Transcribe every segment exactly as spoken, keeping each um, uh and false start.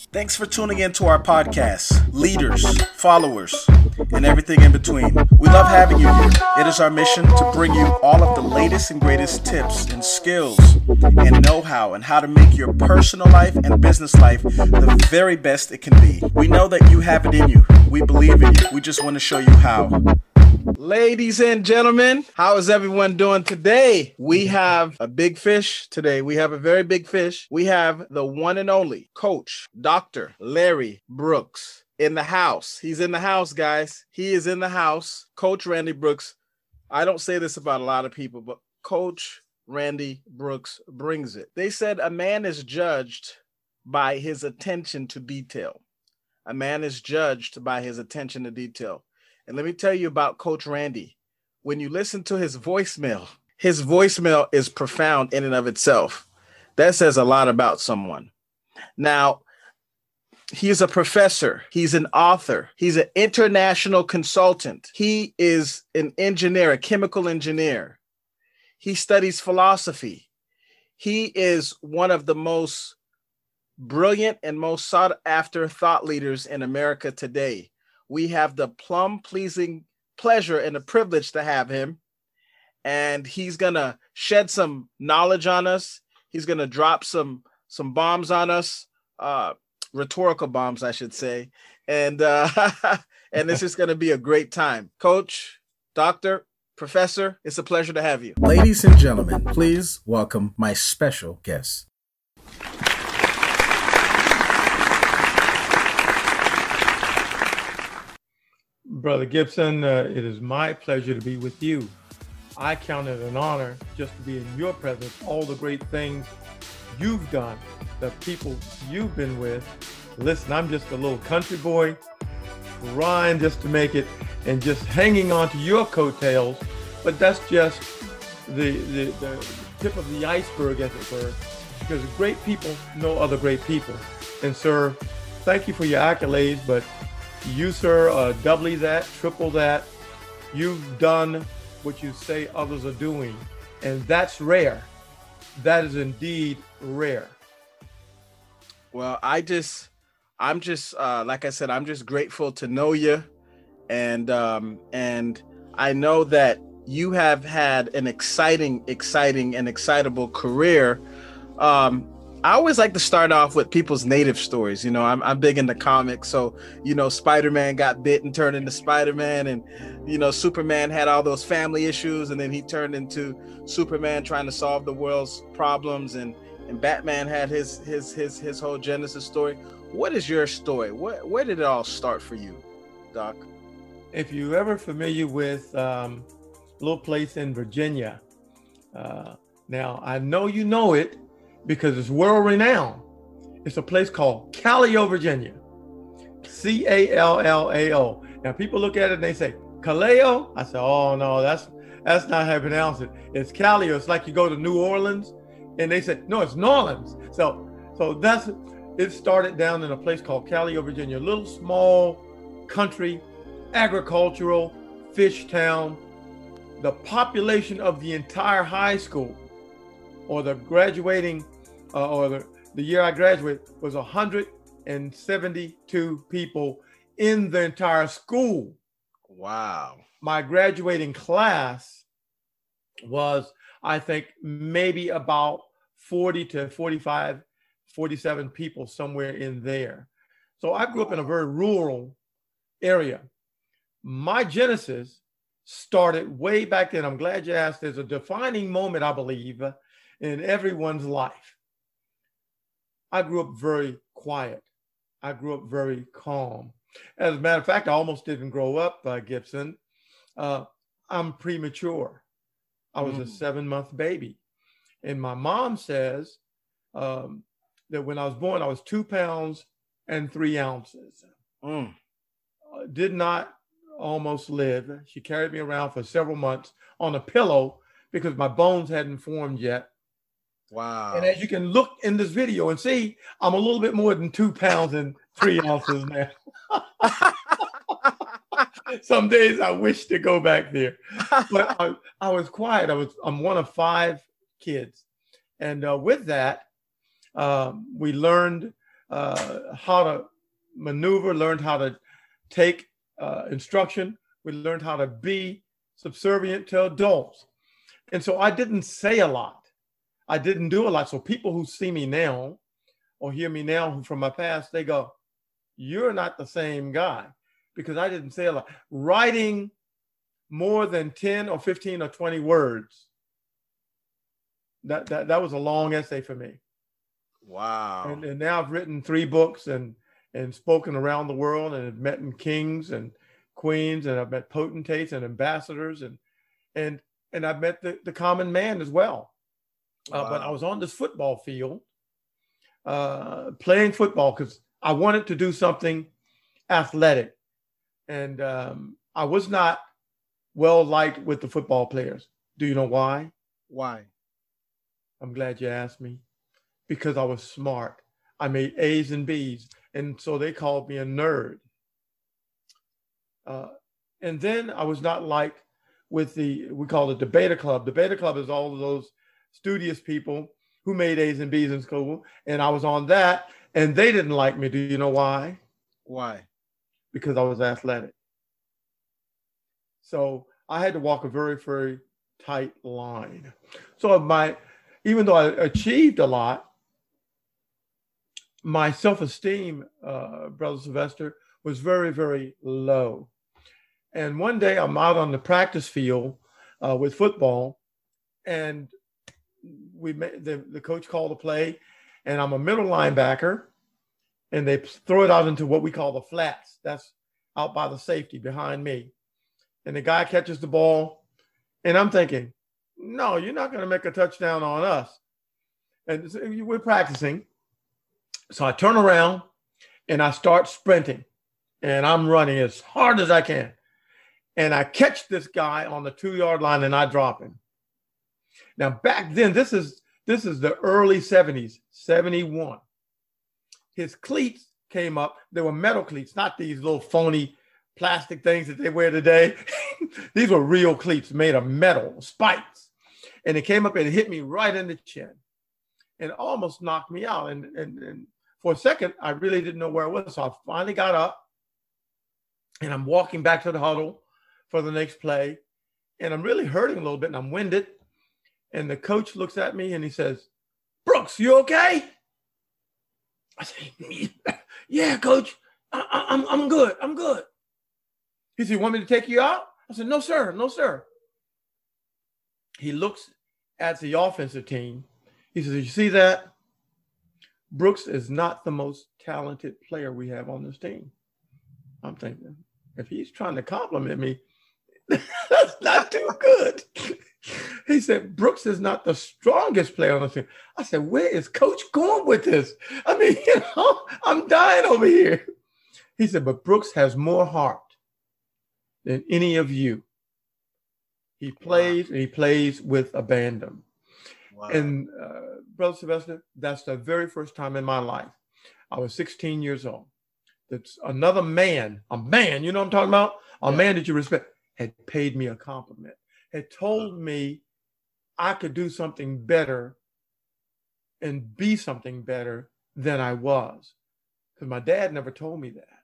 Thanks for tuning in to our podcast, leaders, followers, and everything in between. We love having you here. It is our mission to bring you all of the latest and greatest tips and skills and know-how and how to make your personal life and business life the very best it can be. We know that you have it in you. We believe in you. We just want to show you how. Ladies and gentlemen, how is everyone doing today? We have a big fish today. We have a very big fish. We have the one and only Coach Doctor Larry Brooks in the house. He's in the house, guys. He is in the house. Coach Randy Brooks. I don't say this about a lot of people, but Coach Randy Brooks brings it. They said a man is judged by his attention to detail. A man is judged by his attention to detail. And let me tell you about Coach Randy. When you listen to his voicemail, his voicemail is profound in and of itself. That says a lot about someone. Now, he's a professor. He's an author. He's an international consultant. He is an engineer, a chemical engineer. He studies philosophy. He is one of the most brilliant and most sought after thought leaders in America today. We have the plum-pleasing pleasure and the privilege to have him. And he's going to shed some knowledge on us. He's going to drop some, some bombs on us, uh, rhetorical bombs, I should say. And, uh, and this is going to be a great time. Coach, Doctor, Professor, it's a pleasure to have you. Ladies and gentlemen, please welcome my special guest. Brother Gibson, uh, it is my pleasure to be with you. I count it an honor just to be in your presence, all the great things you've done, the people you've been with. Listen, I'm just a little country boy, trying just to make it and just hanging on to your coattails, but that's just the, the, the tip of the iceberg, as it were, because great people know other great people. And sir, thank you for your accolades, but you, sir, uh, doubly that, triple that. You've done what you say others are doing, and that's rare. That is indeed rare. Well, I just, I'm just, uh, like I said, I'm just grateful to know you, and um, and I know that you have had an exciting, exciting, and excitable career. Um, I always like to start off with people's native stories. You know, I'm, I'm big into comics. So, you know, Spider-Man got bit and turned into Spider-Man, and, you know, Superman had all those family issues, and then he turned into Superman trying to solve the world's problems. And, and Batman had his, his, his, his whole Genesis story. What is your story? What, where did it all start for you, Doc? If you're ever familiar with um, a little place in Virginia, uh, now I know you know it, because it's world renowned. It's a place called Callao, Virginia. C A L L A O. Now people look at it and they say, Callao? I say, oh no, that's that's not how you pronounce it. It's Callao. It's like you go to New Orleans and they say, no, it's New Orleans. So so that's, it started down in a place called Callao, Virginia, a little small country, agricultural, fish town. The population of the entire high school, or the graduating, uh, or the, the year I graduated, was one hundred seventy-two people in the entire school. Wow. My graduating class was, I think, maybe about forty to forty-five, forty-seven people, somewhere in there. So I grew up in a very rural area. My genesis started way back then. I'm glad you asked. There's a defining moment, I believe, in everyone's life. I grew up very quiet. I grew up very calm. As a matter of fact, I almost didn't grow up, uh, Gibson. Uh, I'm premature. I was mm. a seven-month baby. And my mom says um, that when I was born, I was two pounds and three ounces. Mm. Uh, did not almost live. She carried me around for several months on a pillow because my bones hadn't formed yet. Wow. And as you can look in this video and see, I'm a little bit more than two pounds and three ounces now. Some days I wish to go back there, but I, I was quiet. I was, I'm one of five kids. And uh, with that, um, we learned uh, how to maneuver, learned how to take uh, instruction. We learned how to be subservient to adults. And so I didn't say a lot. I didn't do a lot. So people who see me now or hear me now from my past, they go, you're not the same guy, because I didn't say a lot. Writing more than ten or fifteen or twenty words, that, that, that was a long essay for me. Wow. And, and now I've written three books and, and spoken around the world, and have met in kings and queens, and I've met potentates and ambassadors, and and and I've met the, the common man as well. Wow. Uh, but I was on this football field uh, playing football because I wanted to do something athletic. And um, I was not well liked with the football players. Do you know why? Why? I'm glad you asked me. Because I was smart. I made A's and B's. And so they called me a nerd. Uh, and then I was not liked with the, we call it debater club. Debater club is all of those studious people who made A's and B's in school. And I was on that, and they didn't like me. Do you know why? Why? Because I was athletic. So I had to walk a very, very tight line. So my, even though I achieved a lot, my self-esteem, uh, Brother Sylvester, was very, very low. And one day I'm out on the practice field uh, with football, and we made, the, the coach called a play, and I'm a middle linebacker, and they throw it out into what we call the flats. That's out by the safety behind me. And the guy catches the ball, and I'm thinking, no, you're not going to make a touchdown on us. And so we're practicing. So I turn around and I start sprinting, and I'm running as hard as I can. And I catch this guy on the two yard line, and I drop him. Now back then, this is, this is the early seventies, seventy-one. His cleats came up. They were metal cleats, not these little phony plastic things that they wear today. These were real cleats made of metal, spikes. And it came up and it hit me right in the chin and almost knocked me out. And, and, and for a second, I really didn't know where I was. So I finally got up, and I'm walking back to the huddle for the next play. And I'm really hurting a little bit, and I'm winded. And the coach looks at me and he says, "Brooks, you okay?" I say, "Yeah, coach, I, I'm, I'm good. I'm good." He said, "You want me to take you out?" I said, "No, sir. No, sir." He looks at the offensive team. He says, "You see that? Brooks is not the most talented player we have on this team." I'm thinking, if he's trying to compliment me, that's not too good. He said, "Brooks is not the strongest player on the team." I said, "Where is coach going with this? I mean, you know, I'm dying over here." He said, "But Brooks has more heart than any of you. He plays, wow. and he plays with abandon." Wow. And uh, Brother Sylvester, that's the very first time in my life. I was sixteen years old. That's another man, a man, you know what I'm talking about? A yeah. man that you respect, had paid me a compliment, had told wow. me I could do something better and be something better than I was. Because my dad never told me that.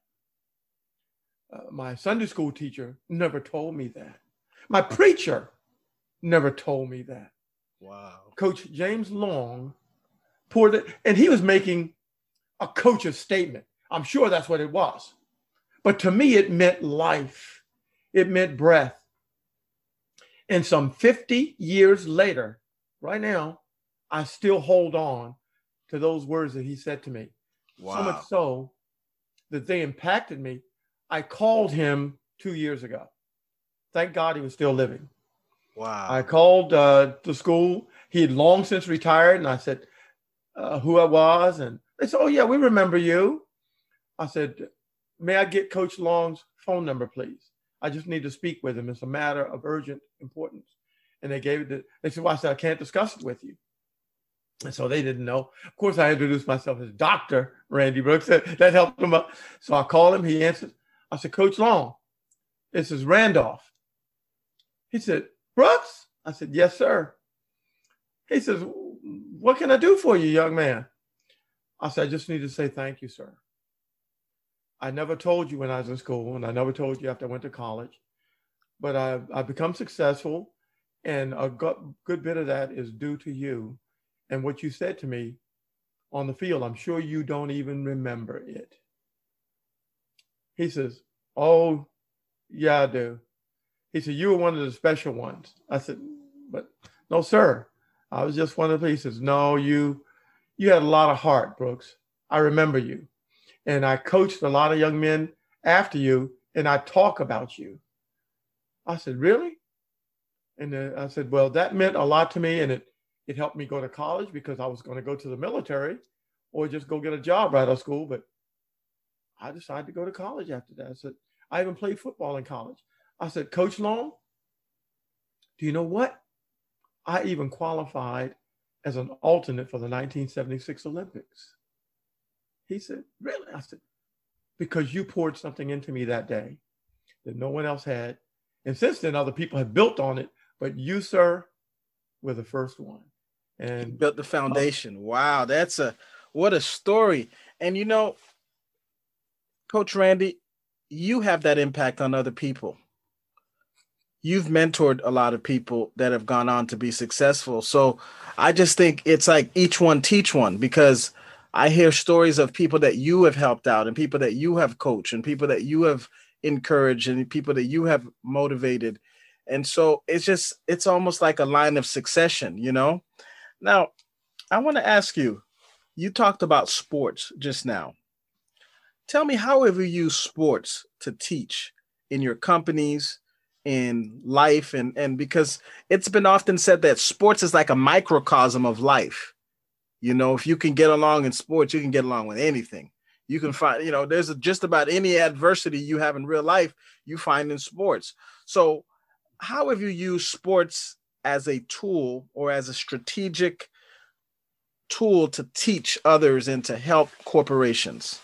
Uh, my Sunday school teacher never told me that. My preacher never told me that. Wow. Coach James Long poured it, and he was making a coach's statement. I'm sure that's what it was. But to me, it meant life. It meant breath. And some fifty years later, right now, I still hold on to those words that he said to me. Wow. So much so that they impacted me. I called him two years ago. Thank God he was still living. Wow. I called uh, the school. He had long since retired. And I said uh, who I was. And they said, "Oh, yeah, we remember you." I said, "May I get Coach Long's phone number, please? I just need to speak with him. It's a matter of urgent importance." And they gave it to, they said, "Well," I said, "I can't discuss it with you." And so they didn't know. Of course, I introduced myself as Doctor Randy Brooks. That helped him up. So I called him. He answered. I said, "Coach Long, this is Randolph." He said, "Brooks?" I said, "Yes, sir." He says, "What can I do for you, young man?" I said, I just need to say thank you, sir. I never told you when I was in school, and I never told you after I went to college, but I've, I've become successful, and a go- good bit of that is due to you and what you said to me on the field. I'm sure you don't even remember it. He says, oh, yeah, I do. He said, you were one of the special ones. I said, but no, sir. I was just one of the pieces. No, you, you had a lot of heart, Brooks. I remember you. And I coached a lot of young men after you, and I talk about you. I said, really? And then I said, well, that meant a lot to me, and it, it helped me go to college because I was going to go to the military or just go get a job right out of school. But I decided to go to college after that. I said, I even played football in college. I said, Coach Long, do you know what? I even qualified as an alternate for the nineteen seventy-six Olympics. He said, really? I said, because you poured something into me that day that no one else had. And since then, other people have built on it, but you, sir, were the first one. And you built the foundation. Uh, wow, that's a, what a story. And you know, Coach Randy, you have that impact on other people. You've mentored a lot of people that have gone on to be successful. So I just think it's like each one teach one, because I hear stories of people that you have helped out and people that you have coached and people that you have encouraged and people that you have motivated. And so it's just, it's almost like a line of succession, you know? Now, I want to ask you, you talked about sports just now. Tell me, how have you used sports to teach in your companies, in life? And, and because it's been often said that sports is like a microcosm of life. You know, if you can get along in sports, you can get along with anything. You can find, you know, there's a, just about any adversity you have in real life, you find in sports. So how have you used sports as a tool or as a strategic tool to teach others and to help corporations?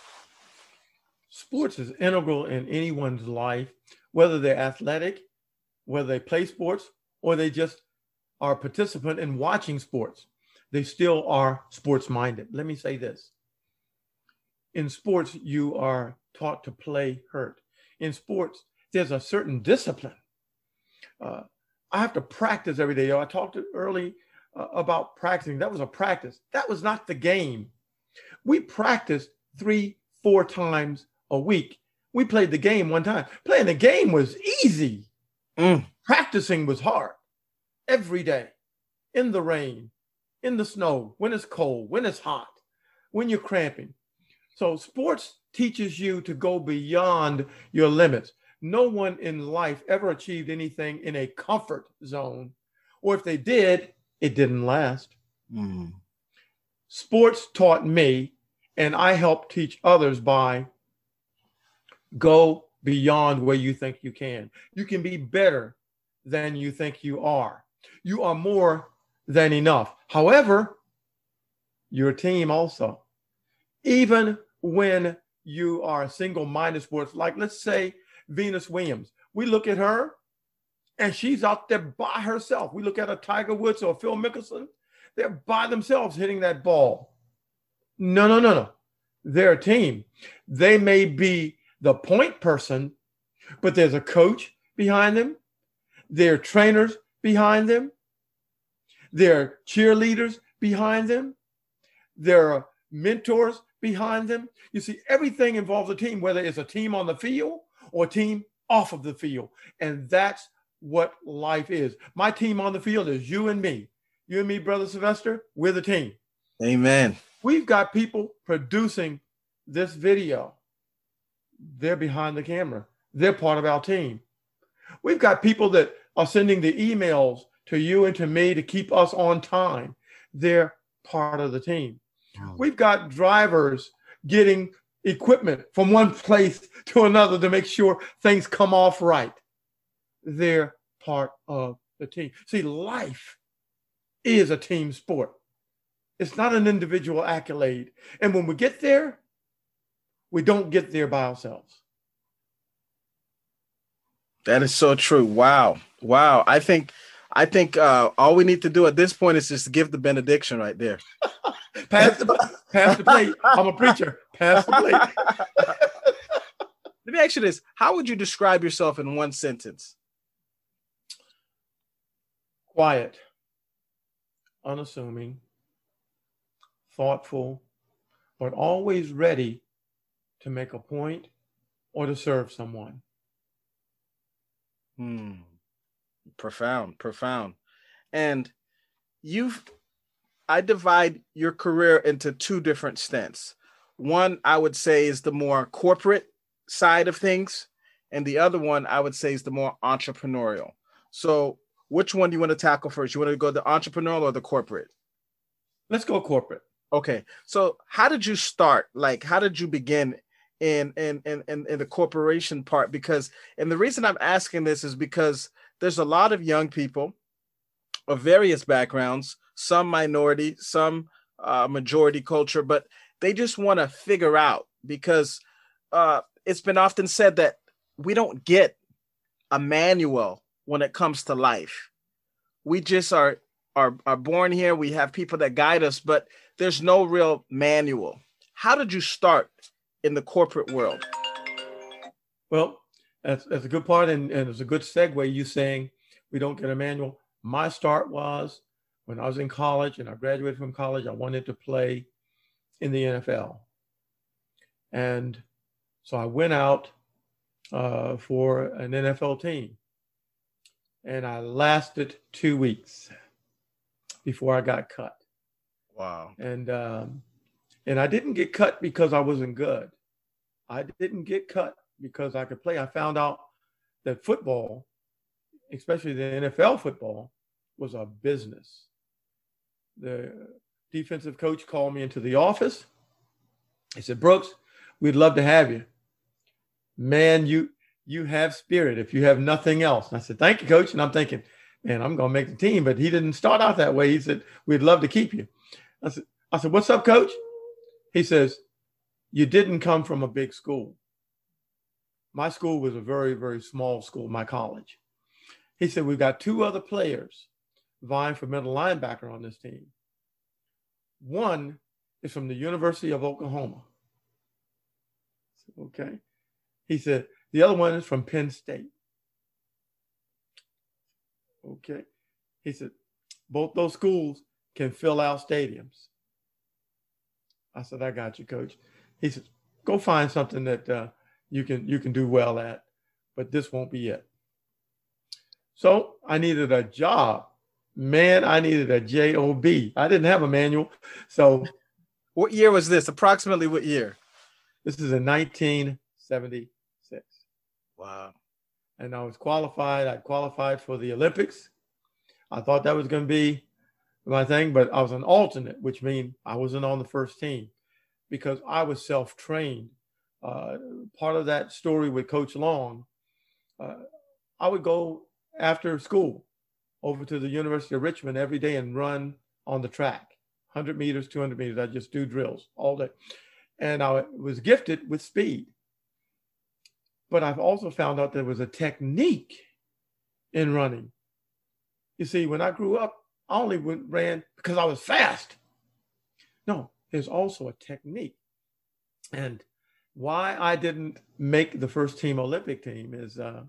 Sports is integral in anyone's life, whether they're athletic, whether they play sports, or they just are a participant in watching sports. They still are sports minded. Let me say this. In sports, you are taught to play hurt. In sports, there's a certain discipline. Uh, I have to practice every day. I talked early uh, about practicing. That was a practice. That was not the game. We practiced three, four times a week. We played the game one time. Playing the game was easy. Mm. Practicing was hard. Every day, in the rain, in the snow, when it's cold, when it's hot, when you're cramping. So sports teaches you to go beyond your limits. No one in life ever achieved anything in a comfort zone, or if they did, it didn't last. Mm. Sports taught me, and I help teach others by go beyond where you think you can. You can be better than you think you are. You are more than enough. However, you're a team also. Even when you are a single-minded sports, like let's say Venus Williams, we look at her and she's out there by herself. We look at a Tiger Woods or Phil Mickelson, they're by themselves hitting that ball. No, no, no, no. They're a team. They may be the point person, but there's a coach behind them. There are trainers behind them. There are cheerleaders behind them. There are mentors behind them. You see, everything involves a team, whether it's a team on the field or a team off of the field. And that's what life is. My team on the field is you and me. You and me, Brother Sylvester, we're the team. Amen. We've got people producing this video. They're behind the camera. They're part of our team. We've got people that are sending the emails to you and to me to keep us on time. They're part of the team. Oh. We've got drivers getting equipment from one place to another to make sure things come off right. They're part of the team. See, life is a team sport. It's not an individual accolade. And when we get there, we don't get there by ourselves. That is so true. Wow. Wow. I think I think uh, all we need to do at this point is just give the benediction right there. Pass the, pass the plate. I'm a preacher. Pass the plate. Let me ask you this. How would you describe yourself in one sentence? Quiet, unassuming, thoughtful, but always ready to make a point or to serve someone. Hmm. Profound, profound. And you've, I divide your career into two different stints. One, I would say, is the more corporate side of things. And the other one, I would say, is the more entrepreneurial. So which one do you want to tackle first? You want to go the entrepreneurial or the corporate? Let's go corporate. Okay. So how did you start? Like, how did you begin in, in, in, in, in the corporation part? Because, and the reason I'm asking this is because there's a lot of young people of various backgrounds, some minority, some uh, majority culture, but they just want to figure out, because uh, it's been often said that we don't get a manual when it comes to life. We just are, are, are born here. We have people that guide us, but there's no real manual. How did you start in the corporate world? Well, that's, that's a good part. And, and it's a good segue. You saying we don't get a manual. My start was when I was in college and I graduated from college, I wanted to play in the N F L. And so I went out uh, for an N F L team. And I lasted two weeks before I got cut. Wow. And um, and I didn't get cut because I wasn't good. I didn't get cut because I could play. I found out that football, especially the N F L football, was a business. The defensive coach called me into the office. He said, "Brooks, we'd love to have you. Man, you you have spirit if you have nothing else." And I said, "Thank you, coach." And I'm thinking, man, I'm going to make the team. But he didn't start out that way. He said, "We'd love to keep you." I said, I said, "What's up, coach?" He says, "You didn't come from a big school." My school was a very, very small school, my college. He said, "We've got two other players vying for middle linebacker on this team. One is from the University of Oklahoma." Okay. He said, "The other one is from Penn State." Okay. He said, "Both those schools can fill out stadiums." I said, "I got you, coach." He said, "Go find something that uh, you can you can do well at, but this won't be it." So I needed a job. Man, I needed a job. I didn't have a manual. So what year was this? Approximately what year? This is in nineteen seventy-six. Wow. And I was qualified. I qualified for the Olympics. I thought that was going to be my thing, but I was an alternate, which means I wasn't on the first team because I was self-trained. Uh, part of that story with Coach Long, uh, I would go after school over to the University of Richmond every day and run on the track, one hundred meters, two hundred meters. I just do drills all day. And I was gifted with speed. But I've also found out there was a technique in running. You see, when I grew up, I only went, ran because I was fast. No, there's also a technique. And why I didn't make the first team Olympic team is uh,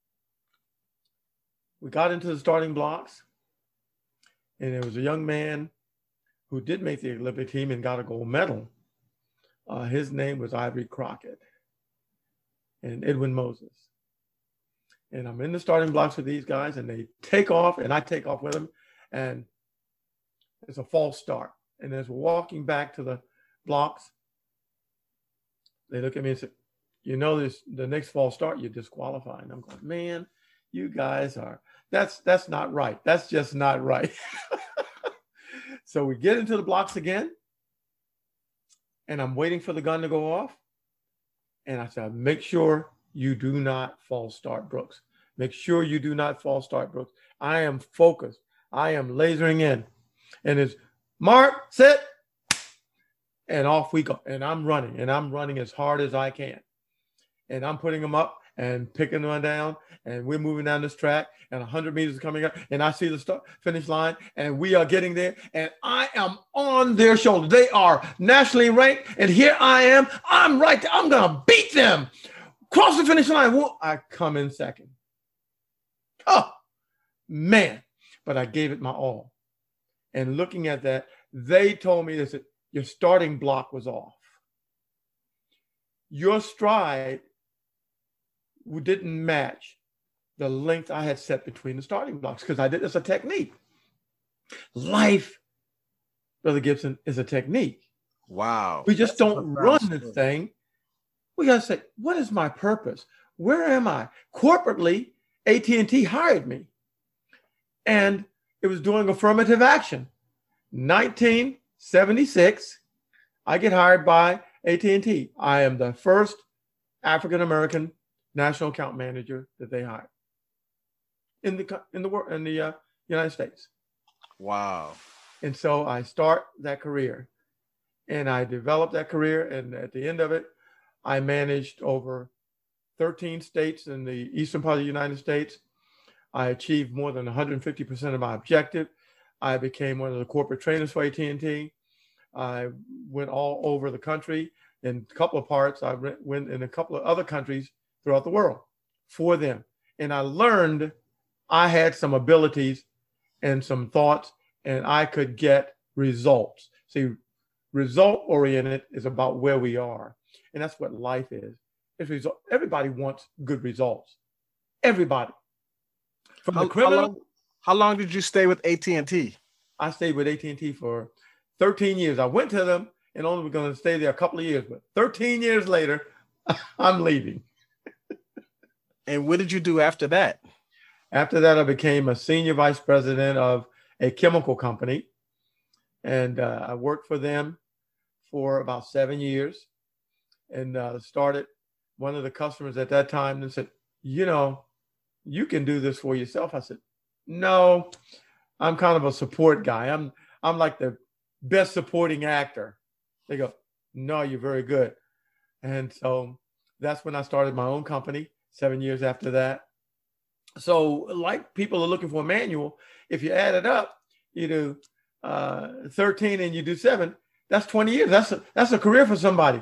we got into the starting blocks, and there was a young man who did make the Olympic team and got a gold medal. Uh, his name was Ivory Crockett and Edwin Moses. And I'm in the starting blocks with these guys, and they take off, and I take off with them, and it's a false start. And as we're walking back to the blocks, they look at me and say, "You know, this the next false start, you're disqualified." And I'm going, "Man, you guys are, that's that's not right. That's just not right." So we get into the blocks again, and I'm waiting for the gun to go off. And I said, "Make sure you do not false start, Brooks. Make sure you do not false start, Brooks. I am focused. I am lasering in." And it's mark, sit, and off we go. And I'm running, and I'm running as hard as I can. And I'm putting them up, and picking one down, and we're moving down this track, and one hundred meters is coming up, and I see the start finish line, and we are getting there, and I am on their shoulder. They are nationally ranked, and here I am. I'm right there. I'm gonna beat them. Cross the finish line. Well, I come in second. Oh man, but I gave it my all. And looking at that, they told me that your starting block was off. Your stride didn't match the length I had set between the starting blocks, because I did this a technique. Life, Brother Gibson, is a technique. Wow. We just That's don't run this thing. We got to say, what is my purpose? Where am I? Corporately, A T and T hired me, and it was doing affirmative action. nineteen seventy-six, I get hired by A T and T. I am the first African-American national account manager that they hired in the in the world in the uh, United States. Wow! And so I start that career, and I developed that career, and at the end of it, I managed over thirteen states in the eastern part of the United States. I achieved more than one hundred fifty percent of my objective. I became one of the corporate trainers for A T and T. I went all over the country in a couple of parts. I went in a couple of other countries throughout the world for them. And I learned I had some abilities and some thoughts, and I could get results. See, result-oriented is about where we are. And that's what life is. It's result. Everybody wants good results. Everybody. From how, the criminal. How long, how long did you stay with A T and T? I stayed with A T and T for thirteen years. I went to them and only was going to stay there a couple of years, but thirteen years later, I'm leaving. And what did you do after that? After that, I became a senior vice president of a chemical company, and uh, I worked for them for about seven years, and uh, started one of the customers at that time and said, you know, you can do this for yourself. I said, no, I'm kind of a support guy. I'm I'm like the best supporting actor. They go, no, you're very good. And so that's when I started my own company, seven years after that. So like people are looking for a manual, if you add it up, you do uh, thirteen and you do seven, that's twenty years. That's a, that's a career for somebody.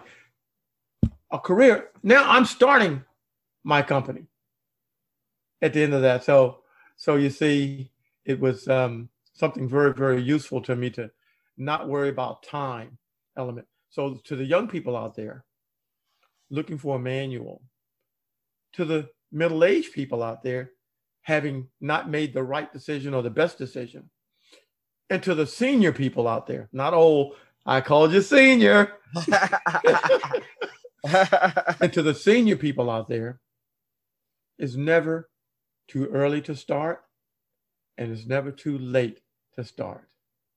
A career. Now I'm starting my company at the end of that. So, so you see, it was um, something very, very useful to me to not worry about time element. So to the young people out there looking for a manual, to the middle-aged people out there having not made the right decision or the best decision, and to the senior people out there, not old, I called you senior, and to the senior people out there, it's never too early to start, and it's never too late to start.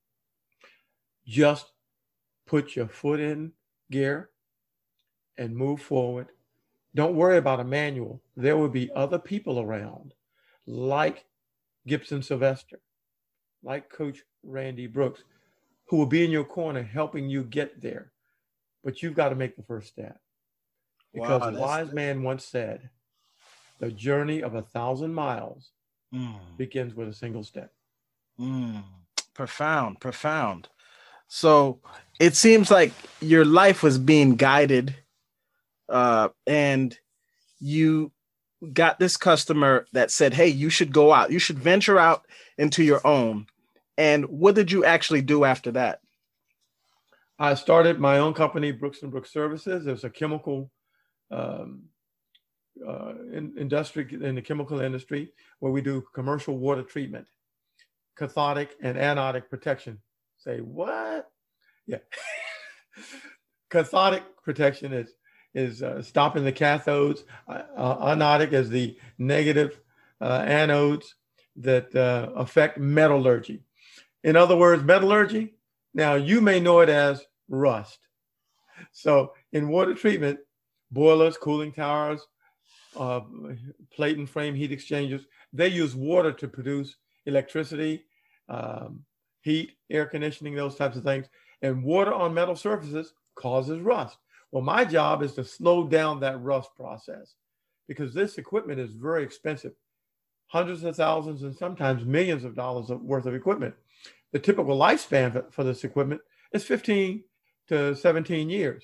Just put your foot in gear and move forward. Don't worry about a manual. There will be other people around, like Gibson Sylvester, like Coach Randy Brooks, who will be in your corner helping you get there. But you've got to make the first step. Because wow, a wise man once said, the journey of a thousand miles mm. begins with a single step. Mm. Profound, profound. So it seems like your life was being guided uh, and you got this customer that said, hey, you should go out. You should venture out into your own. And what did you actually do after that? I started my own company, Brooks and Brooks Services. It was a chemical um, uh, in, industry in the chemical industry where we do commercial water treatment, cathodic and anodic protection. Say what? Yeah. Cathodic protection is is uh, stopping the cathodes. Uh, uh, anodic is the negative uh, anodes that uh, affect metallurgy. In other words, metallurgy, now you may know it as rust. So in water treatment, boilers, cooling towers, uh, plate and frame heat exchangers, they use water to produce electricity, um, heat, air conditioning, those types of things. And water on metal surfaces causes rust. Well, my job is to slow down that rust process. because this equipment is very expensive, hundreds of thousands and sometimes millions of dollars worth of equipment. The typical lifespan for, for this equipment is fifteen to seventeen years.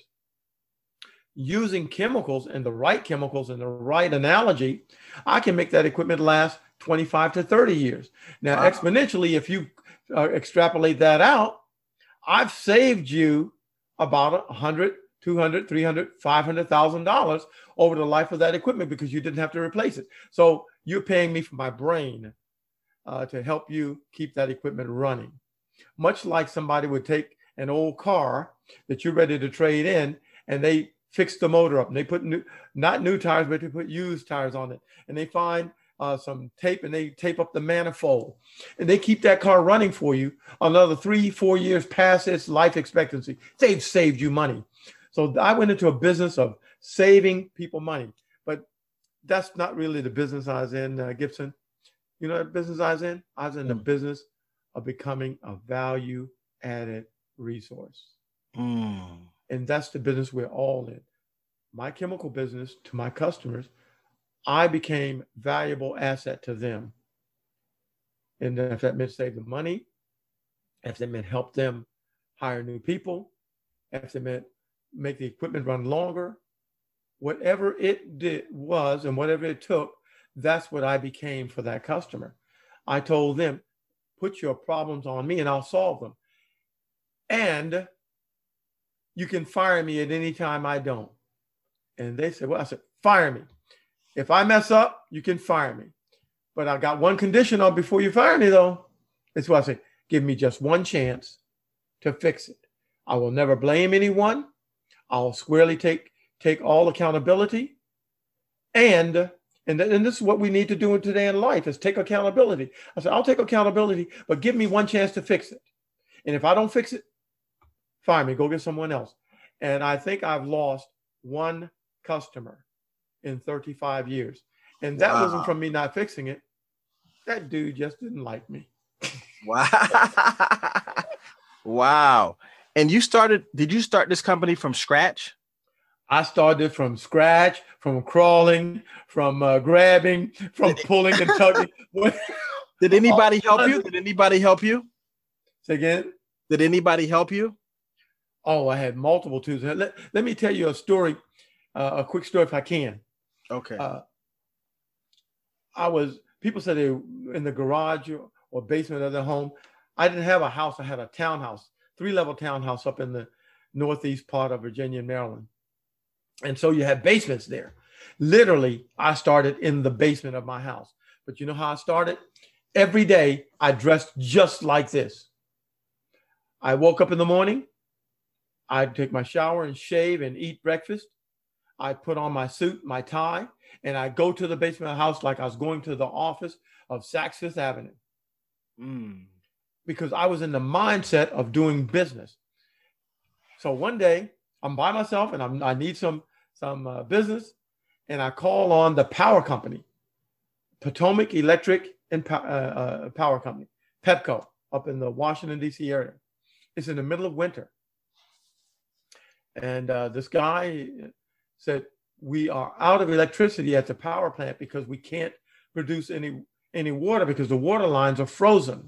Using chemicals and the right chemicals and the right analogy, I can make that equipment last twenty-five to thirty years. Now, wow. Exponentially, if you uh, extrapolate that out, I've saved you about one hundred, two hundred, three hundred, five hundred thousand dollars over the life of that equipment because you didn't have to replace it. So you're paying me for my brain uh, to help you keep that equipment running. Much like somebody would take an old car that you're ready to trade in, and they fix the motor up, and they put new, not new tires, but they put used tires on it, and they find uh, some tape, and they tape up the manifold, and they keep that car running for you another three, four years past its life expectancy. They've saved you money. So I went into a business of saving people money, but that's not really the business I was in, uh, Gibson. You know what business I was in? I was in the mm. business of becoming a value-added resource. Mm. And that's the business we're all in. My chemical business, to my customers, I became valuable asset to them. And if that meant save them money, if that meant help them hire new people, if that meant make the equipment run longer, whatever it did was and whatever it took, that's what I became for that customer. I told them, put your problems on me and I'll solve them. And you can fire me at any time I don't. And they said, well, I said, fire me. If I mess up, you can fire me. But I got one condition on before you fire me, though. That's why I say, give me just one chance to fix it. I will never blame anyone. I'll squarely take, take all accountability. And, and, and this is what we need to do today in life is take accountability. I said, I'll take accountability, but give me one chance to fix it. And if I don't fix it, fire me, go get someone else. And I think I've lost one customer in thirty-five years. And that wow. wasn't from me not fixing it. That dude just didn't like me. Wow. Wow. And you started, did you start this company from scratch? I started from scratch, from crawling, from uh, grabbing, from pulling and tugging. Did anybody help you? Did anybody help you? Say again? Did anybody help you? Oh, I had multiple tools. Let, let me tell you a story, uh, a quick story if I can. Okay. Uh, I was, people said they were in the garage or, or basement of their home. I didn't have a house. I had a townhouse, three-level townhouse up in the northeast part of Virginia and Maryland. And so you had basements there. Literally, I started in the basement of my house. But you know how I started? Every day, I dressed just like this. I woke up in the morning. I'd take my shower and shave and eat breakfast. I'd put on my suit, my tie, and I'd go to the basement of the house like I was going to the office of Saks Fifth Avenue. Mm. Because I was in the mindset of doing business. So one day, I'm by myself and I'm, I need some, some uh, business, and I call on the power company, Potomac Electric and uh, uh, Power Company, Pepco, up in the Washington, D C area. It's in the middle of winter. And uh, this guy said, we are out of electricity at the power plant because we can't produce any, any water because the water lines are frozen.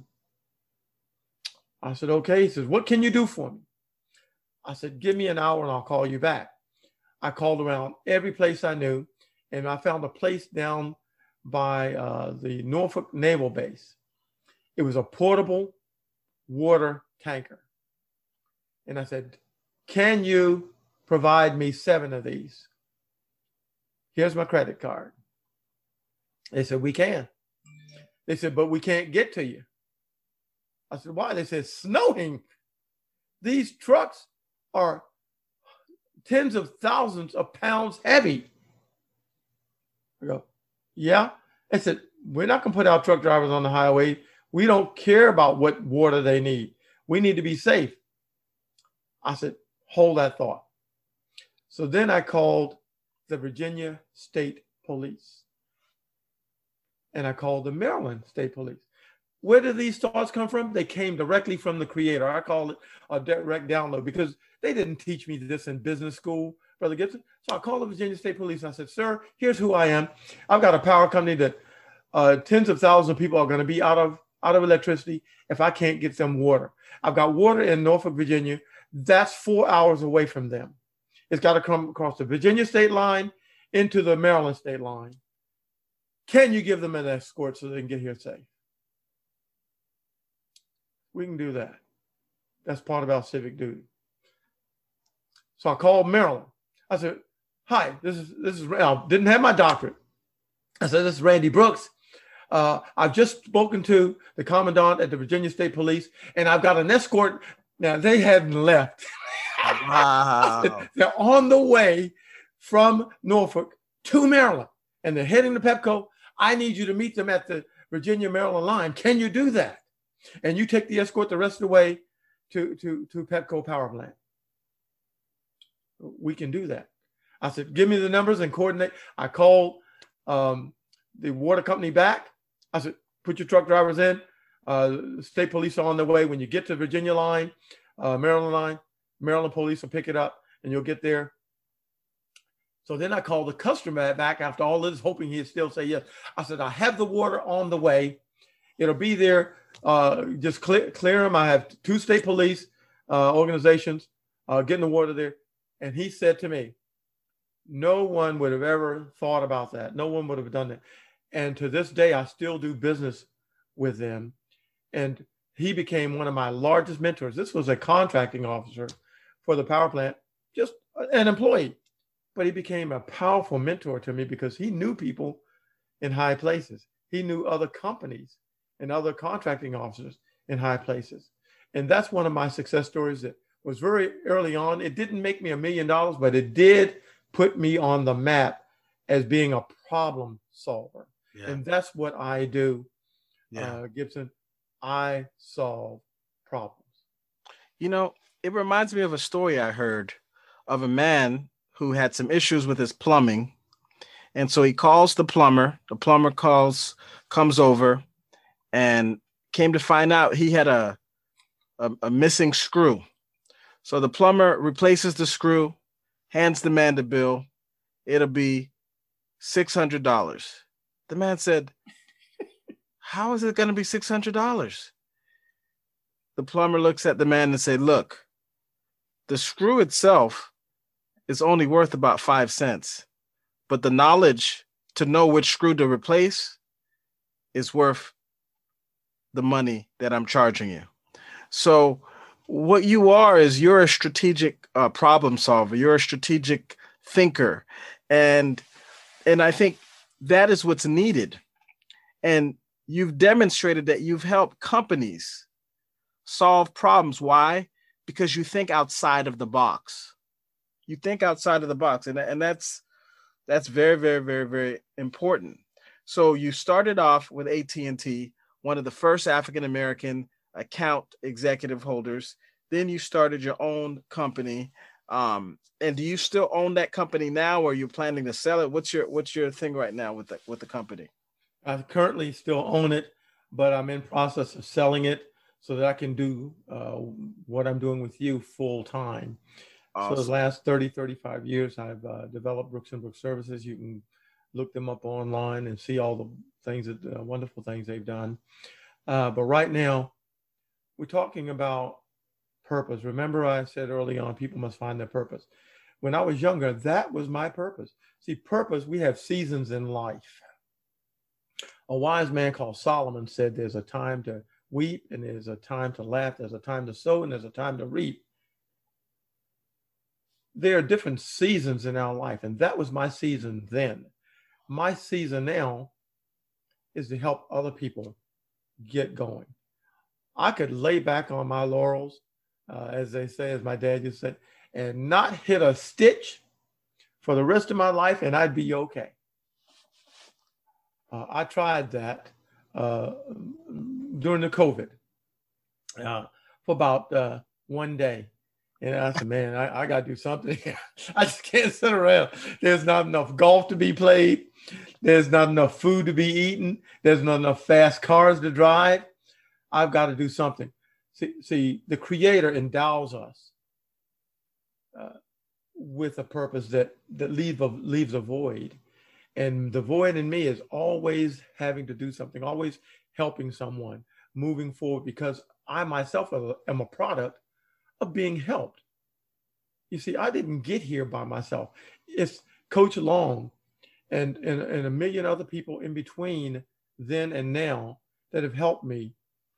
I said, okay. He says, what can you do for me? I said, give me an hour and I'll call you back. I called around every place I knew, and I found a place down by uh, the Norfolk Naval Base. It was a portable water tanker. And I said, can you provide me seven of these? Here's my credit card. They said, we can. They said, but we can't get to you. I said, why? They said, snowing. These trucks are tens of thousands of pounds heavy. I go, yeah. I said, we're not going to put our truck drivers on the highway. We don't care about what water they need. We need to be safe. I said, hold that thought. So then I called the Virginia State Police. And I called the Maryland State Police. Where did these thoughts come from? They came directly from the creator. I call it a direct download because they didn't teach me this in business school Brother Gibson. So I called the Virginia State Police. And I said, sir, here's who I am. I've got a power company that uh, tens of thousands of people are going to be out of out of electricity if I can't get them water. I've got water in Norfolk, Virginia. That's four hours away from them. It's got to come across the Virginia state line into the Maryland state line. Can you give them an escort so they can get here safe? We can do that. That's part of our civic duty. So I called Maryland. I said, hi, this is, this is, I didn't have my doctorate. I said, this is Randy Brooks. Uh, I've just spoken to the commandant at the Virginia State Police, and I've got an escort. Now, they hadn't left. Wow. They're on the way from Norfolk to Maryland, and they're heading to Pepco. I need you to meet them at the Virginia-Maryland line. Can you do that? And you take the escort the rest of the way to, to, to Pepco power plant. We can do that. I said, give me the numbers and coordinate. I called um, the water company back. I said, put your truck drivers in. Uh, state police are on their way. When you get to Virginia line, uh, Maryland line, Maryland police will pick it up and you'll get there. So then I called the customer back after all this, hoping he'd still say yes. I said, I have the water on the way. It'll be there. Uh, just clear, clear them. I have two state police uh, organizations uh, getting the water there. And he said to me, no one would have ever thought about that. No one would have done that. And to this day, I still do business with them. And he became one of my largest mentors. This was a contracting officer for the power plant, just an employee. But he became a powerful mentor to me because he knew people in high places. He knew other companies and other contracting officers in high places. And that's one of my success stories that was very early on. It didn't make me a million dollars, but it did put me on the map as being a problem solver. Yeah. And that's what I do, yeah. uh, Gibson. I solve problems. You know, it reminds me of a story I heard of a man who had some issues with his plumbing. And so he calls the plumber. The plumber calls, comes over, and came to find out he had a, a, a missing screw. So the plumber replaces the screw, hands the man the bill. It'll be six hundred dollars. The man said, how is it going to be six hundred dollars? The plumber looks at the man and said, look, the screw itself is only worth about five cents, but the knowledge to know which screw to replace is worth the money that I'm charging you. So what you are is you're a strategic uh, problem solver. You're a strategic thinker. And, and I think that is what's needed. And you've demonstrated that you've helped companies solve problems. Why? Because you think outside of the box. You think outside of the box. And, and that's, that's very, very, very, very important. So you started off with A T and T, one of the first African-American account executive holders. Then you started your own company. Um, and do you still own that company now, or are you planning to sell it? What's your, what's your thing right now with the, with the company? I currently still own it, but I'm in process of selling it so that I can do uh, what I'm doing with you full time. Awesome. So the last thirty, thirty-five years, I've uh, developed Brooks and Brooks Services. You can look them up online and see all the things that uh, wonderful things they've done. Uh, but right now, we're talking about purpose. Remember, I said early on, people must find their purpose. When I was younger, that was my purpose. See, purpose, we have seasons in life. A wise man called Solomon said there's a time to weep and there's a time to laugh. There's a time to sow and there's a time to reap. There are different seasons in our life, and that was my season then. My season now is to help other people get going. I could lay back on my laurels, uh, as they say, as my dad used to say, and not hit a stitch for the rest of my life, and I'd be okay. Uh, I tried that uh, during the COVID uh, for about uh, one day. And I said, man, I, I got to do something. I just can't sit around. There's not enough golf to be played. There's not enough food to be eaten. There's not enough fast cars to drive. I've got to do something. See, see the Creator endows us uh, with a purpose that that leave a, leaves a void. And the void in me is always having to do something, always helping someone, moving forward, because I myself am a product of being helped. You see, I didn't get here by myself. It's Coach Long and, and, and a million other people in between then and now that have helped me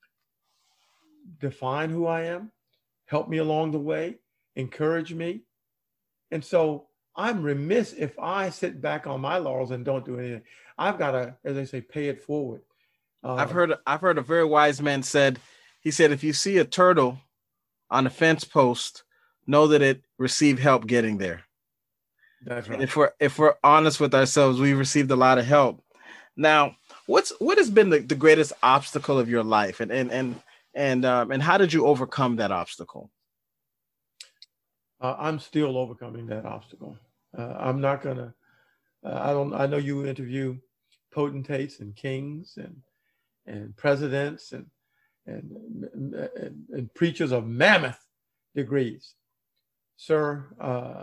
define who I am, help me along the way, encourage me. And so I'm remiss if I sit back on my laurels and don't do anything. I've got to, as they say, pay it forward. Uh, I've heard I've heard a very wise man said, he said, if you see a turtle on a fence post, know that it received help getting there. That's right. And if we're if we're honest with ourselves, we received a lot of help. Now, what's what has been the, the greatest obstacle of your life, and and and and um, and how did you overcome that obstacle? Uh, I'm still overcoming that obstacle. Uh, I'm not gonna. Uh, I don't. I know you interview potentates and kings and and presidents and and and, and preachers of mammoth degrees, sir. Uh,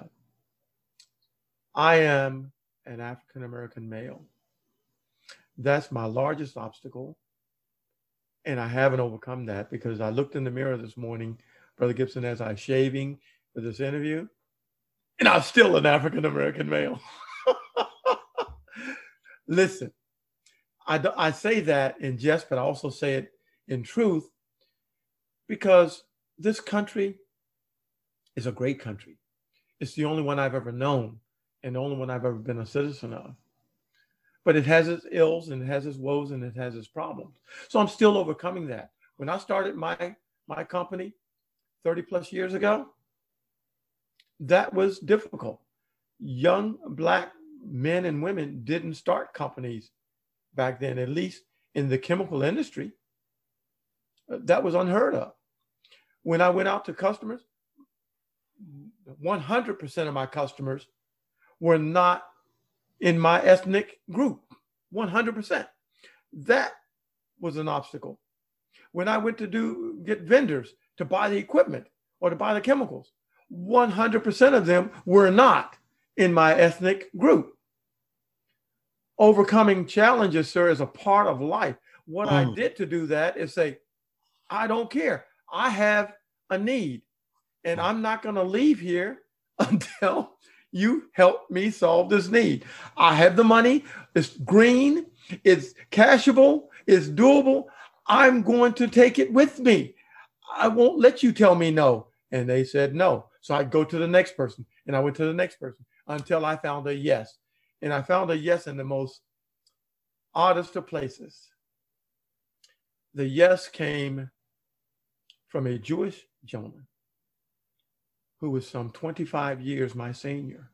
I am an African American male. That's my largest obstacle, and I haven't overcome that because I looked in the mirror this morning, Brother Gibson, as I was shaving for this interview, and I'm still an African American male. Listen, I, I say that in jest, but I also say it in truth, because this country is a great country. It's the only one I've ever known and the only one I've ever been a citizen of. But it has its ills and it has its woes and it has its problems. So I'm still overcoming that. When I started my, my company thirty plus years ago, that was difficult. Young Black men and women didn't start companies back then, at least in the chemical industry. That was unheard of. When I went out to customers, one hundred percent of my customers were not in my ethnic group, one hundred percent. That was an obstacle. When I went to do get vendors to buy the equipment or to buy the chemicals, one hundred percent of them were not in my ethnic group. Overcoming challenges, sir, is a part of life. What mm. I did to do that is say, I don't care. I have a need, and I'm not going to leave here until you help me solve this need. I have the money. It's green. It's cashable. It's doable. I'm going to take it with me. I won't let you tell me no. And they said no. So I'd go to the next person, and I went to the next person until I found a yes. And I found a yes in the most oddest of places. The yes came from a Jewish gentleman who was some twenty-five years my senior.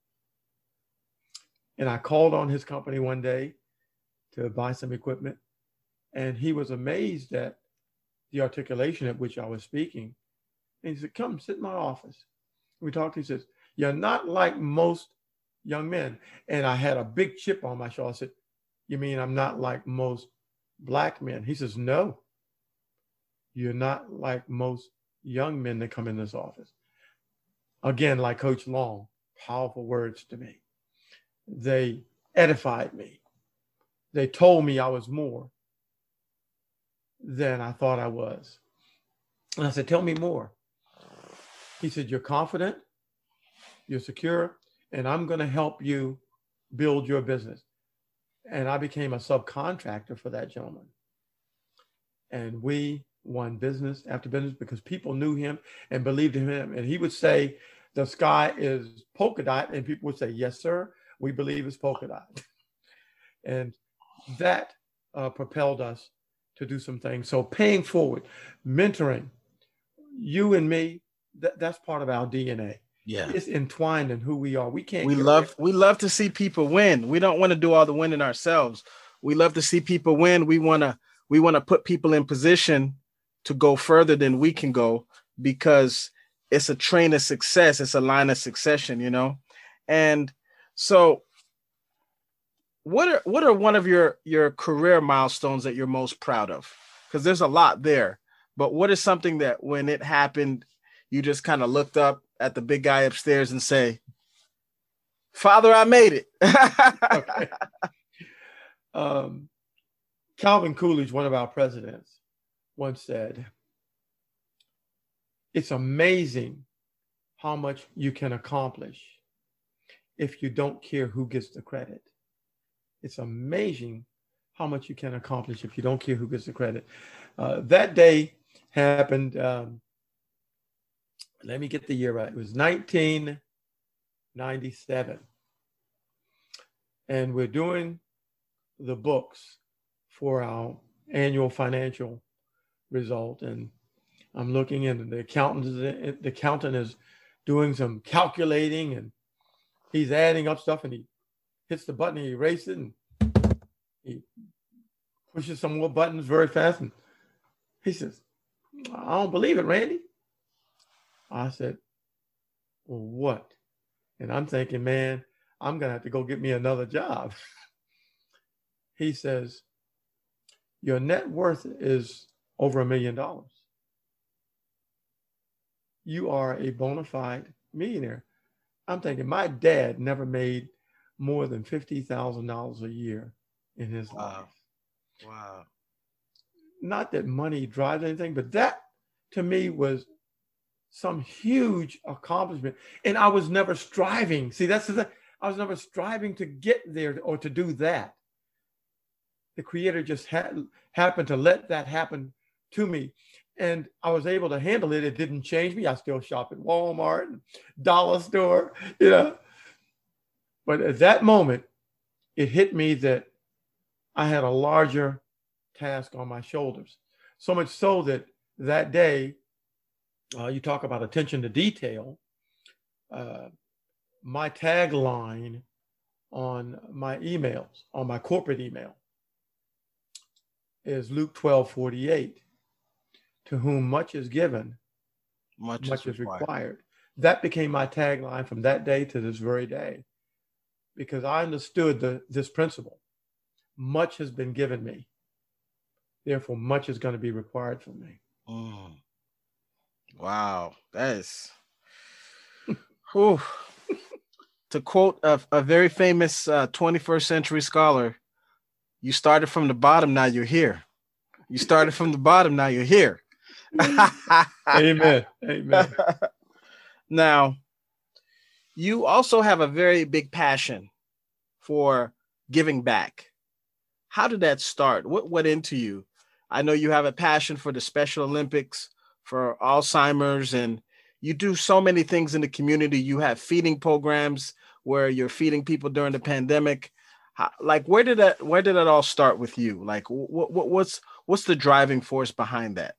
And I called on his company one day to buy some equipment, and he was amazed at the articulation at which I was speaking. And he said, come sit in my office. We talked. He says, you're not like most young men. And I had a big chip on my shoulder. I said, you mean I'm not like most Black men? He says, no, you're not like most young men that come in this office. Again, like Coach Long, powerful words to me. They edified me. They told me I was more than I thought I was. And I said, tell me more. He said, you're confident, you're secure, and I'm going to help you build your business. And I became a subcontractor for that gentleman. And we won business after business because people knew him and believed in him. And he would say, the sky is polka dot. And people would say, yes, sir, we believe it's polka dot. And that uh, propelled us to do some things. So paying forward, mentoring, you and me, that, that's part of our D N A. Yeah, it's entwined in who we are. We can't. We love. We love to see people win. We don't want to do all the winning ourselves. We love to see people win. We want to. We want to put people in position to go further than we can go, because it's a train of success. It's a line of succession, you know. And so, what are what are one of your your career milestones that you're most proud of? Because there's a lot there, but what is something that when it happened, you just kind of looked up at the big guy upstairs and say, Father, I made it. Okay. Um, Calvin Coolidge, one of our presidents, once said, it's amazing how much you can accomplish if you don't care who gets the credit. It's amazing how much you can accomplish if you don't care who gets the credit. Uh, that day happened, um, let me get the year right. It was nineteen ninety-seven. And we're doing the books for our annual financial result. And I'm looking in, and the accountant is, the accountant is doing some calculating, and he's adding up stuff, and he hits the button, he erases it, and he pushes some more buttons very fast. And he says, I don't believe it, Randy. I said, well, what? And I'm thinking, man, I'm going to have to go get me another job. He says, your net worth is over a million dollars. You are a bona fide millionaire. I'm thinking, my dad never made more than fifty thousand dollars a year in his Wow. life. Wow. Not that money drives anything, but that to me was some huge accomplishment. And I was never striving. See, that's the thing. I was never striving to get there or to do that. The Creator just ha- happened to let that happen to me. And I was able to handle it. It didn't change me. I still shop at Walmart and Dollar Store, you know. But at that moment, it hit me that I had a larger task on my shoulders. So much so that that day, uh, you talk about attention to detail. Uh, my tagline on my emails, on my corporate email, is Luke twelve forty-eight. To whom much is given, much, much is required. required. That became my tagline from that day to this very day, because I understood the, this principle. Much has been given me. Therefore, much is going to be required from me. Mm. Wow. That is... Whew. To quote a, a very famous uh, twenty-first century scholar, you started from the bottom, now you're here. You started from the bottom, now you're here. Amen. Amen. Now, you also have a very big passion for giving back. How did that start? What went into you? I know you have a passion for the Special Olympics, for Alzheimer's, and you do so many things in the community. You have feeding programs where you're feeding people during the pandemic. How, like, where did that, where did it all start with you? Like, what, what, what's, what's the driving force behind that?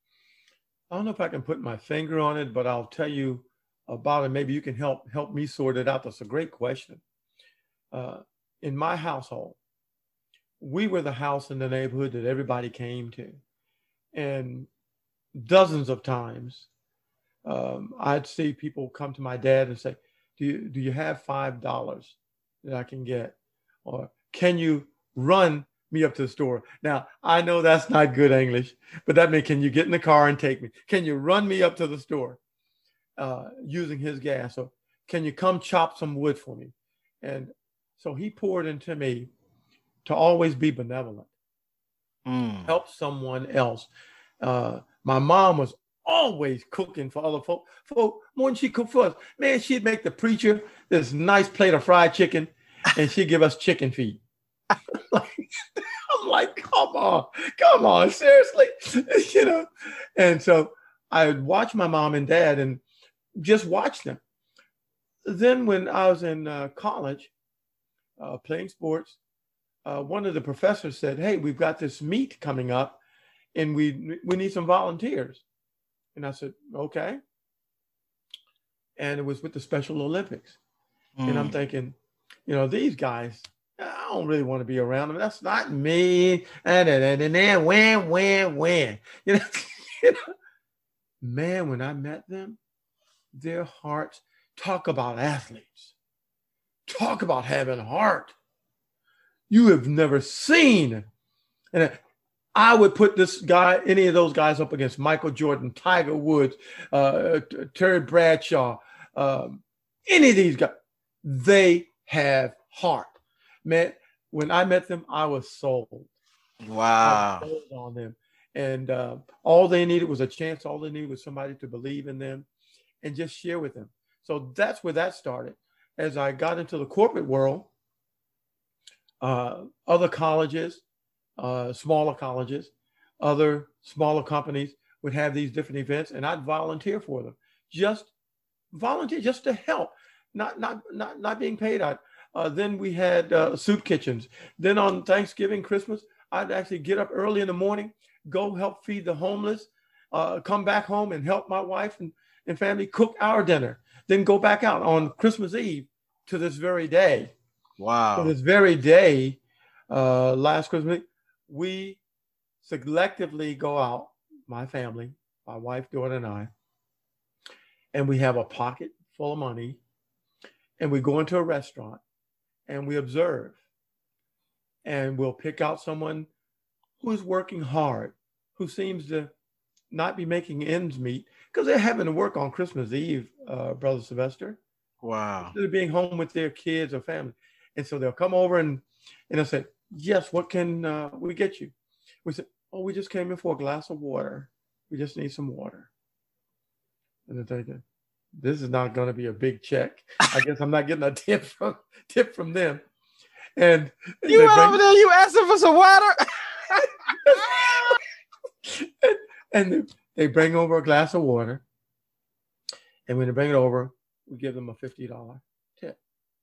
I don't know if I can put my finger on it, but I'll tell you about it. Maybe you can help, help me sort it out. That's a great question. Uh, in my household, we were the house in the neighborhood that everybody came to. And dozens of times, um, I'd see people come to my dad and say, do you, do you have five dollars that I can get? Or can you run me up to the store? Now, I know that's not good English, but that means, can you get in the car and take me? Can you run me up to the store uh, using his gas? Or can you come chop some wood for me? And so he poured into me to always be benevolent, mm. help someone else. Uh, my mom was always cooking for other folk. folk. More than she cooked for us, man, she'd make the preacher this nice plate of fried chicken, and she'd give us chicken feed. like, I'm like, come on, come on, seriously, you know. And so I would watch my mom and dad and just watch them. Then when I was in uh, college, uh, playing sports, uh, one of the professors said, hey, we've got this meet coming up and we we need some volunteers. And I said, okay. And it was with the Special Olympics. Mm. And I'm thinking, you know, these guys, I don't really want to be around them. That's not me. And then, and then, win, win, win. You know, you know, man, when I met them, their hearts, talk about athletes. Talk about having heart. You have never seen. And I would put this guy, any of those guys up against Michael Jordan, Tiger Woods, uh, Terry Bradshaw, um, any of these guys, they have heart. Man, when I met them, I was sold. Wow. I was sold on them. And uh, all they needed was a chance. All they needed was somebody to believe in them and just share with them. So that's where that started. As I got into the corporate world, uh, other colleges, uh, smaller colleges, other smaller companies would have these different events, and I'd volunteer for them. Just volunteer, just to help, not not not not being paid. I, uh, then we had uh, soup kitchens. Then on Thanksgiving, Christmas, I'd actually get up early in the morning, go help feed the homeless, uh, come back home and help my wife and, and family cook our dinner. Then go back out on Christmas Eve to this very day. Wow. To this very day, uh, last Christmas, we selectively go out, my family, my wife, daughter, and I, and we have a pocket full of money, and we go into a restaurant, and we observe, and we'll pick out someone who is working hard, who seems to not be making ends meet, because they're having to work on Christmas Eve, uh, Brother Sylvester. Wow. Instead of being home with their kids or family. And so they'll come over and, and they'll say, yes, what can uh, we get you? We said, oh, we just came in for a glass of water. We just need some water. And they're thinking, this is not going to be a big check. I guess I'm not getting a tip from tip from them. And you went bring, over there, you asked them for some water. and, and they bring over a glass of water. And when they bring it over, we give them a fifty dollars tip.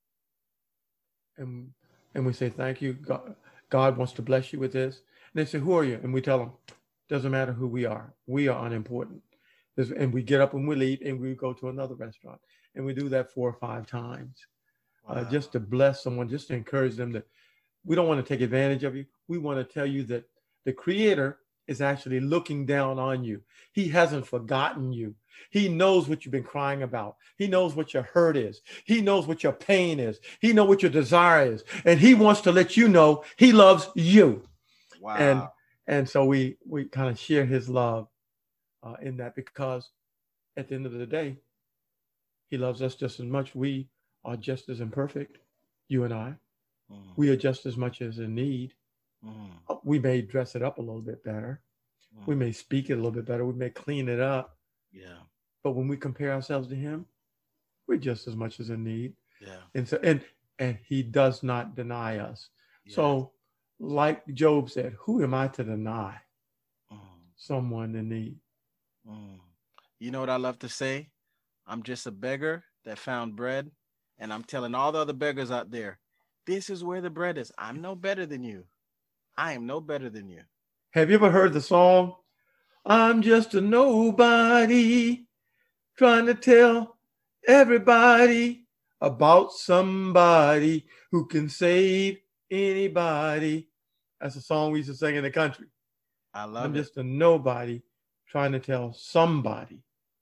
And, and we say, thank you. God, God wants to bless you with this. And they say, who are you? And we tell them, doesn't matter who we are. We are unimportant. This, and we get up and we leave and we go to another restaurant. And we do that four or five times. Wow. Uh, just to bless someone, just to encourage them that we don't want to take advantage of you. We want to tell you that the Creator is actually looking down on you. He hasn't forgotten you. He knows what you've been crying about. He knows what your hurt is. He knows what your pain is. He knows what your desire is. And he wants to let you know he loves you. Wow. And, and so we, we kind of share his love uh, in that, because at the end of the day, he loves us just as much. We are just as imperfect, you and I. Mm. We are just as much as in need. Mm. We may dress it up a little bit better. Mm. We may speak it a little bit better. We may clean it up. Yeah. But when we compare ourselves to him, we're just as much as in need. Yeah. And so and and he does not deny us. Yeah. So like Job said, who am I to deny mm. someone in need? Mm. You know what I love to say? I'm just a beggar that found bread, and I'm telling all the other beggars out there, this is where the bread is. I'm no better than you. I am no better than you. Have you ever heard the song, I'm just a nobody trying to tell everybody about somebody who can save anybody? That's a song we used to sing in the country. I love I'm it. just a nobody trying to tell somebody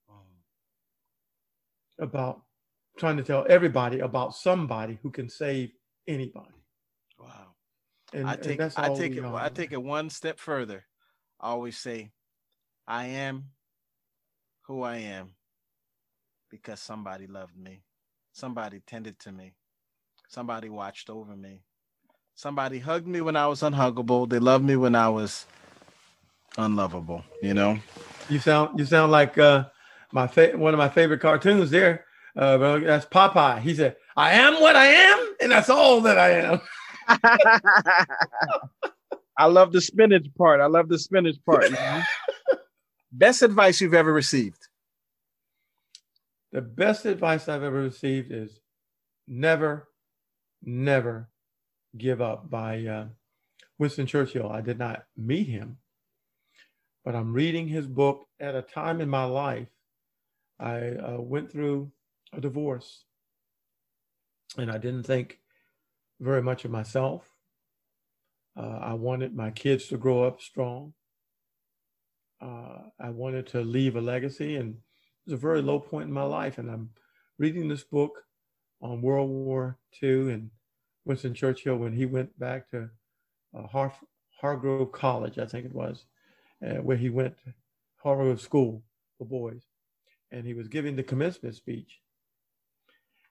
about, trying to tell everybody about somebody who can save anybody. Wow. And, I take, and that's I all take we it, are. I take it one step further. I always say, I am who I am because somebody loved me. Somebody tended to me. Somebody watched over me. Somebody hugged me when I was unhuggable. They loved me when I was unlovable, you know? You sound, you sound like uh, my fa- one of my favorite cartoons there. Uh, that's Popeye. He said, I am what I am, and that's all that I am. I love the spinach part. I love the spinach part. You know? Best advice you've ever received? The best advice I've ever received is never, never give up, by uh, Winston Churchill. I did not meet him, but I'm reading his book at a time in my life. I uh, went through a divorce, and I didn't think very much of myself. Uh, I wanted my kids to grow up strong. Uh, I wanted to leave a legacy, and it was a very low point in my life. And I'm reading this book on World War Two and Winston Churchill when he went back to uh, Har- Hargrove College, I think it was, uh, where he went to Hargrove School for boys. And he was giving the commencement speech.